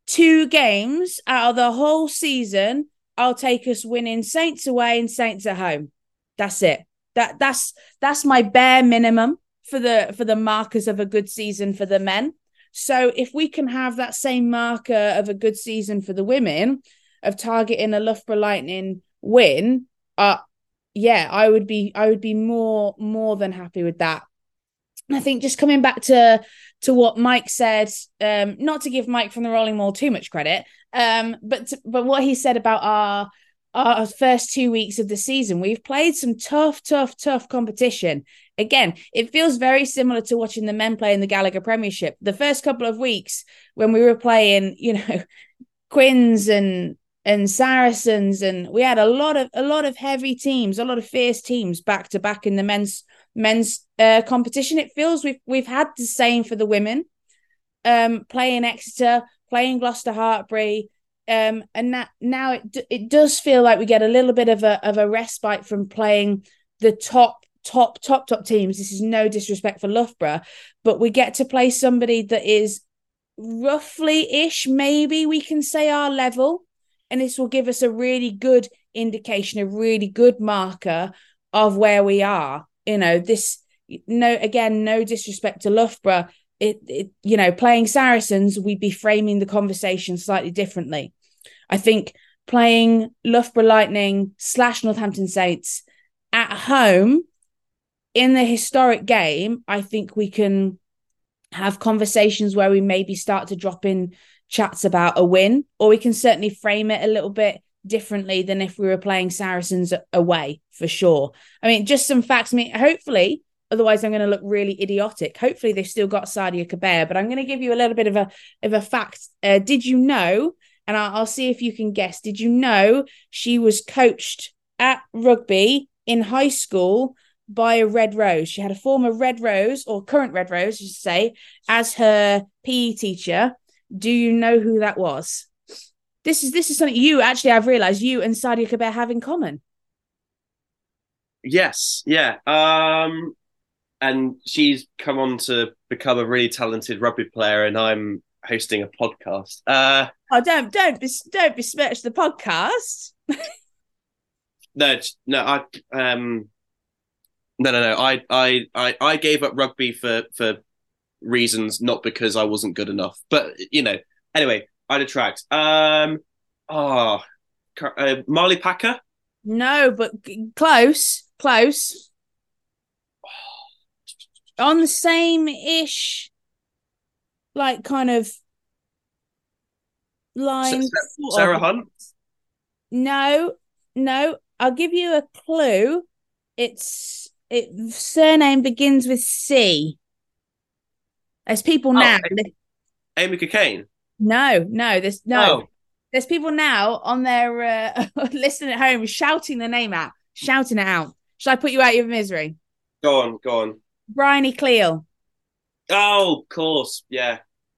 2 games out of the whole season, I'll take us winning Saints away and Saints at home. That's it. That's my bare minimum for the markers of a good season for the men. So if we can have that same marker of a good season for the women, of targeting a Loughborough Lightning win, yeah, I would be more than happy with that. I think just coming back to what Mike said, not to give Mike from the Rolling Maul too much credit, but what he said about our first 2 weeks of the season, we've played some tough competition. Again, it feels very similar to watching the men play in the Gallagher Premiership. The first couple of weeks when we were playing, Quins and Saracens, and we had a lot of heavy teams, a lot of fierce teams back to back in the men's competition. It feels we've had the same for the women, playing Exeter, playing Gloucester Hartpury, and that now it does feel like we get a little bit of a respite from playing the top teams. This is no disrespect for Loughborough, but we get to play somebody that is roughly-ish, maybe we can say, our level, and this will give us a really good indication, a really good marker of where we are. No disrespect to Loughborough. Playing Saracens, we'd be framing the conversation slightly differently. I think playing Loughborough Lightning / Northampton Saints at home in the historic game, I think we can have conversations where we maybe start to drop in chats about a win, or we can certainly frame it a little bit differently than if we were playing Saracens away, for sure. I mean, just some facts. I mean, hopefully, otherwise I'm going to look really idiotic. Hopefully they've still got Sadia Kabir, but I'm going to give you a little bit of a fact. Did you know, and I'll see if you can guess, did you know she was coached at rugby in high school by a Red Rose? She had a former Red Rose, or current Red Rose, you should say, as her PE teacher. Do you know who that was? This is something I've realised you and Sadia Kabir have in common. Yes, yeah. And she's come on to become a really talented rugby player, and I'm hosting a podcast. Don't besmirch the podcast. No. I gave up rugby for reasons, not because I wasn't good enough. But anyway, I detract. Marley Packer? No, but close. On the same-ish, like, kind of line. Sarah Hunt? No. I'll give you a clue. Its surname begins with C. There's people now. Amy Cocaine? No. There's people now on their listening at home shouting the name out, shouting it out. Should I put you out of your misery? Go on. Bryony Cleal. Oh, of course, yeah.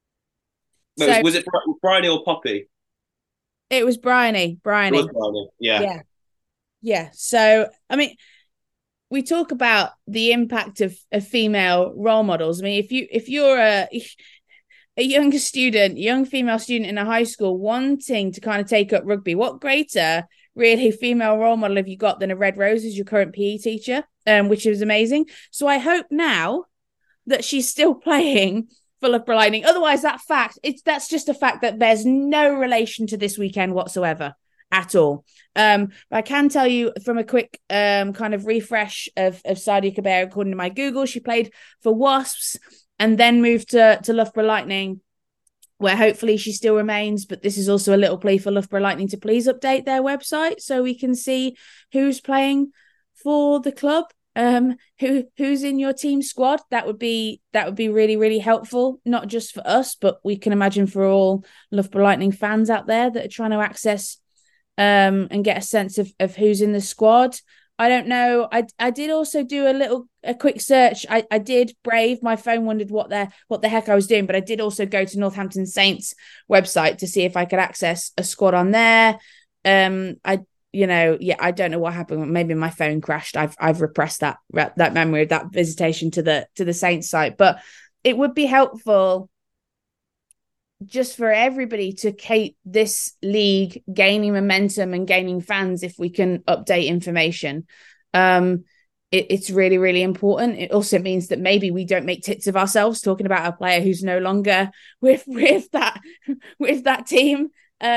So, was it Bryony or Poppy? It was Bryony. It was Bryony, yeah. Yeah. So, I mean, we talk about the impact of female role models. I mean, if you're a young female student in a high school wanting to kind of take up rugby, what greater really female role model have you got than a Red Rose as your current PE teacher, which is amazing. So I hope now that she's still playing for Loughborough Lightning. Otherwise, that's just a fact that bears no relation to this weekend whatsoever at all. But I can tell you from a quick kind of refresh of Sadia Kabir, according to my Google, she played for Wasps and then moved to Loughborough Lightning, where hopefully she still remains. But this is also a little plea for Loughborough Lightning to please update their website so we can see who's playing for the club, who's in your team squad. That would be really, really helpful, not just for us, but we can imagine for all Loughborough Lightning fans out there that are trying to access and get a sense of who's in the squad. I don't know. I did also do a quick search. I did brave. My phone wondered what the heck I was doing, but I did also go to Northampton Saints website to see if I could access a squad on there. I don't know what happened. Maybe my phone crashed. I've repressed that memory of that visitation to the Saints site. But it would be helpful just for everybody to keep this league gaining momentum and gaining fans, if we can update information, it's really, really important. It also means that maybe we don't make tits of ourselves talking about a player who's no longer with that team.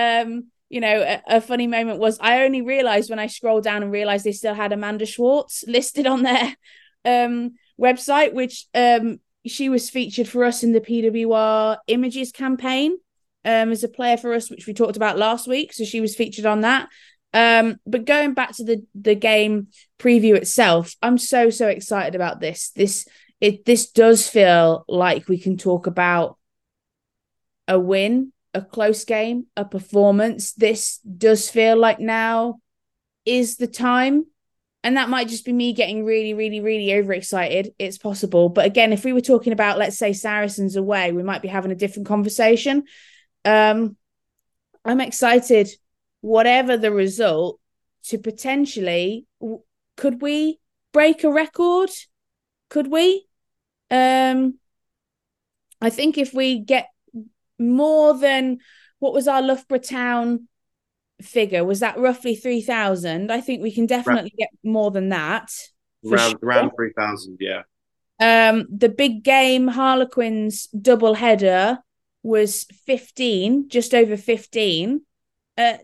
A funny moment was I only realized when I scrolled down and realized they still had Amanda Schwartz listed on their website, which she was featured for us in the PWR Images campaign as a player for us, which we talked about last week. So she was featured on that. But going back to the game preview itself, I'm so excited about this. This does feel like we can talk about a win, a close game, a performance. This does feel like now is the time. And that might just be me getting really, really, really overexcited. It's possible. But again, if we were talking about, let's say, Saracens away, we might be having a different conversation. I'm excited, whatever the result, to potentially, could we break a record? Could we? I think if we get more than, what was our Loughborough Town figure? Was that roughly 3,000? I think we can definitely get more than that. Around 3,000, yeah. The big game Harlequins double header was 15, just over 15. I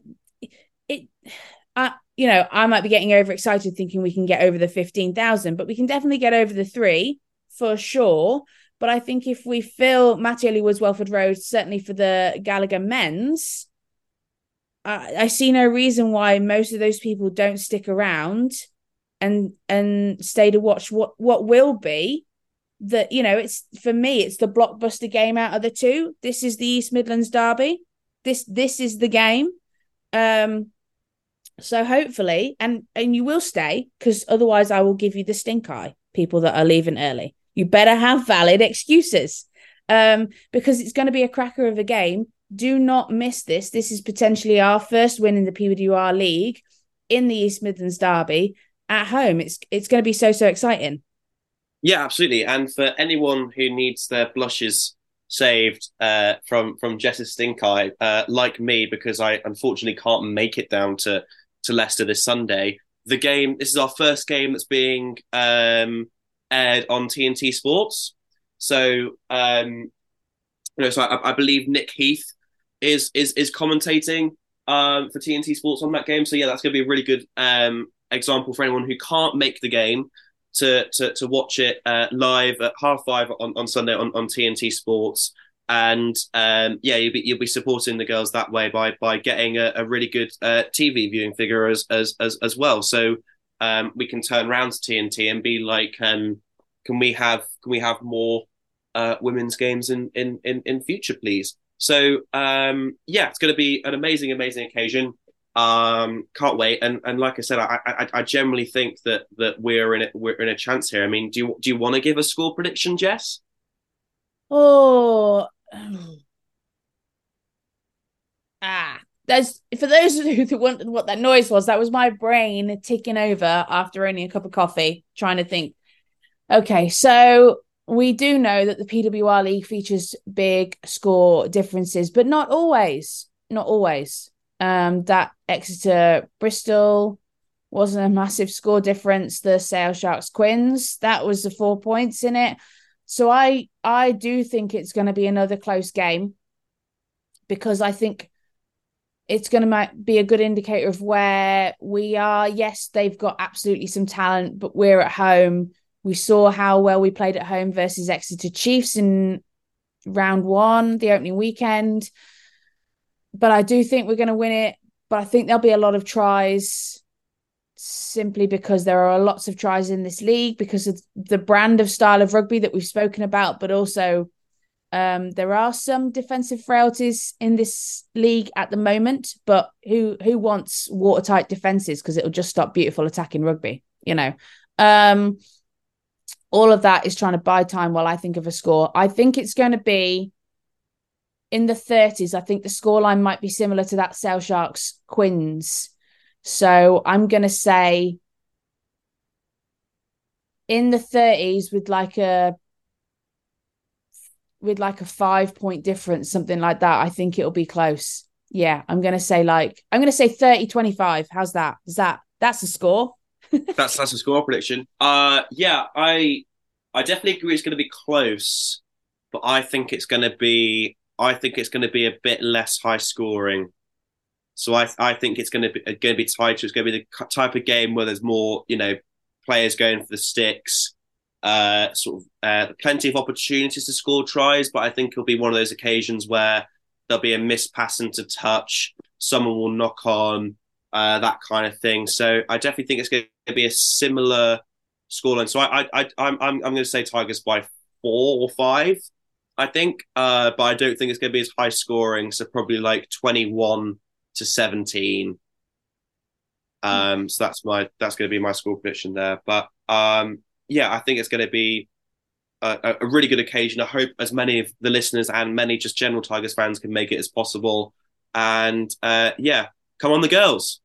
might be getting overexcited thinking we can get over the 15,000, but we can definitely get over the 3 for sure. But I think if we fill Matty Lee-Woods Welford Road, certainly for the Gallagher men's, I see no reason why most of those people don't stick around and stay to watch what will be the, it's, for me, it's the blockbuster game out of the two. This is the East Midlands derby. This is the game. So hopefully, and you will stay, because otherwise I will give you the stink eye, people that are leaving early. You better have valid excuses, because it's going to be a cracker of a game. Do not miss this. This is potentially our first win in the PWR League in the East Midlands derby at home. It's going to be so exciting. Yeah, absolutely. And for anyone who needs their blushes saved from Jess's stink eye, like me, because I unfortunately can't make it down to Leicester this Sunday. This is our first game that's being aired on TNT Sports. So I believe Nick Heath is commentating for TNT Sports on that game. So yeah, that's going to be a really good example for anyone who can't make the game to watch it live at 5:30 on Sunday on TNT Sports. And you'll be supporting the girls that way by getting a really good TV viewing figure as well. So we can turn around to TNT and be like, can we have more women's games in future, please? So it's going to be an amazing occasion. Can't wait. And like I said, I generally think that we're in a chance here. I mean, do you want to give a score prediction, Jess? There's, for those who wondered what that noise was, that was my brain ticking over after only a cup of coffee, trying to think. Okay, so we do know that the PWR League features big score differences, but not always. That Exeter Bristol wasn't a massive score difference. The Sale Sharks Quins, that was the 4 points in it. So I do think it's going to be another close game, because I think it's going to be a good indicator of where we are. Yes, they've got absolutely some talent, but we're at home. We saw how well we played at home versus Exeter Chiefs in round 1, the opening weekend. But I do think we're going to win it. But I think there'll be a lot of tries, simply because there are lots of tries in this league because of the brand of style of rugby that we've spoken about, but also there are some defensive frailties in this league at the moment. But who wants watertight defenses? Because it'll just stop beautiful attacking rugby, all of that is trying to buy time while I think of a score. I think it's going to be in the 30s. I think the scoreline might be similar to that Sale Sharks Quins. So I'm going to say in the 30s with like a with like a 5-point difference, something like that. I think it'll be close. Yeah, I'm gonna say 30-25. How's that? That's the score? That's a score prediction. Yeah, I definitely agree it's going to be close, but I think it's going to be a bit less high scoring. So I think it's going to be tighter. It's going to be the type of game where there's more, players going for the sticks. Plenty of opportunities to score tries, but I think it'll be one of those occasions where there'll be a missed pass into touch, someone will knock on, that kind of thing. So I definitely think it's going to be a similar scoreline. So I'm going to say Tigers by 4 or 5, I think, but I don't think it's going to be as high scoring. So probably like 21-17. So that's going to be my score prediction there. But yeah, I think it's going to be a really good occasion. I hope as many of the listeners and many just general Tigers fans can make it as possible. And yeah, come on the girls.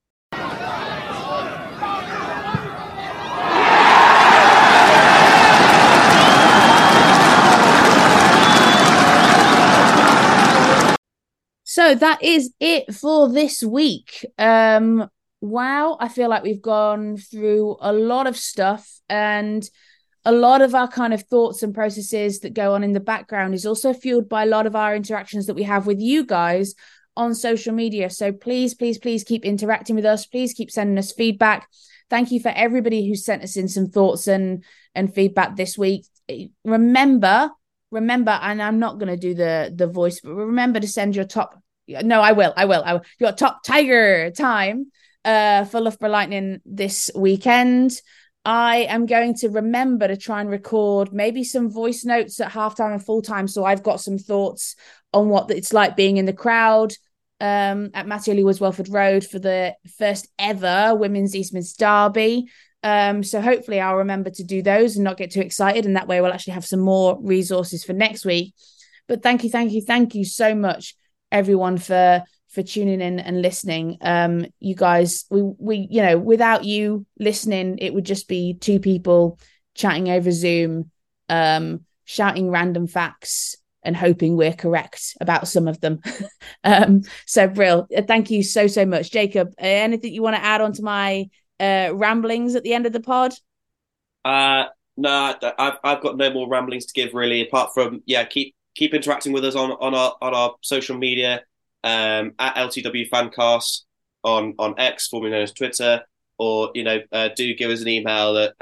So that is it for this week. Wow, I feel like we've gone through a lot of stuff, and a lot of our kind of thoughts and processes that go on in the background is also fueled by a lot of our interactions that we have with you guys on social media. So please keep interacting with us. Please keep sending us feedback. Thank you for everybody who sent us in some thoughts and feedback this week. Remember, and I'm not going to do the voice, but remember to send your top. No, I will. Your top Tiger time for Loughborough Lightning this weekend. I am going to remember to try and record maybe some voice notes at halftime and full time. So I've got some thoughts on what it's like being in the crowd at Matthew Lee Welford Road for the first ever Women's East Mids Derby. So hopefully I'll remember to do those and not get too excited. And that way we'll actually have some more resources for next week. But thank you so much, everyone, for tuning in and listening. You guys, we without you listening, it would just be two people chatting over Zoom, shouting random facts and hoping we're correct about some of them. So Brill, thank you so much. Jacob, anything you want to add on to my ramblings at the end of the pod? No, I've got no more ramblings to give really, apart from keep interacting with us on our social media, at LTW Fancast on X, formerly known as Twitter, or do give us an email at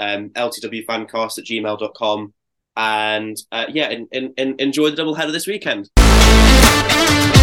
ltwfancast@gmail.com, and enjoy the doubleheader this weekend.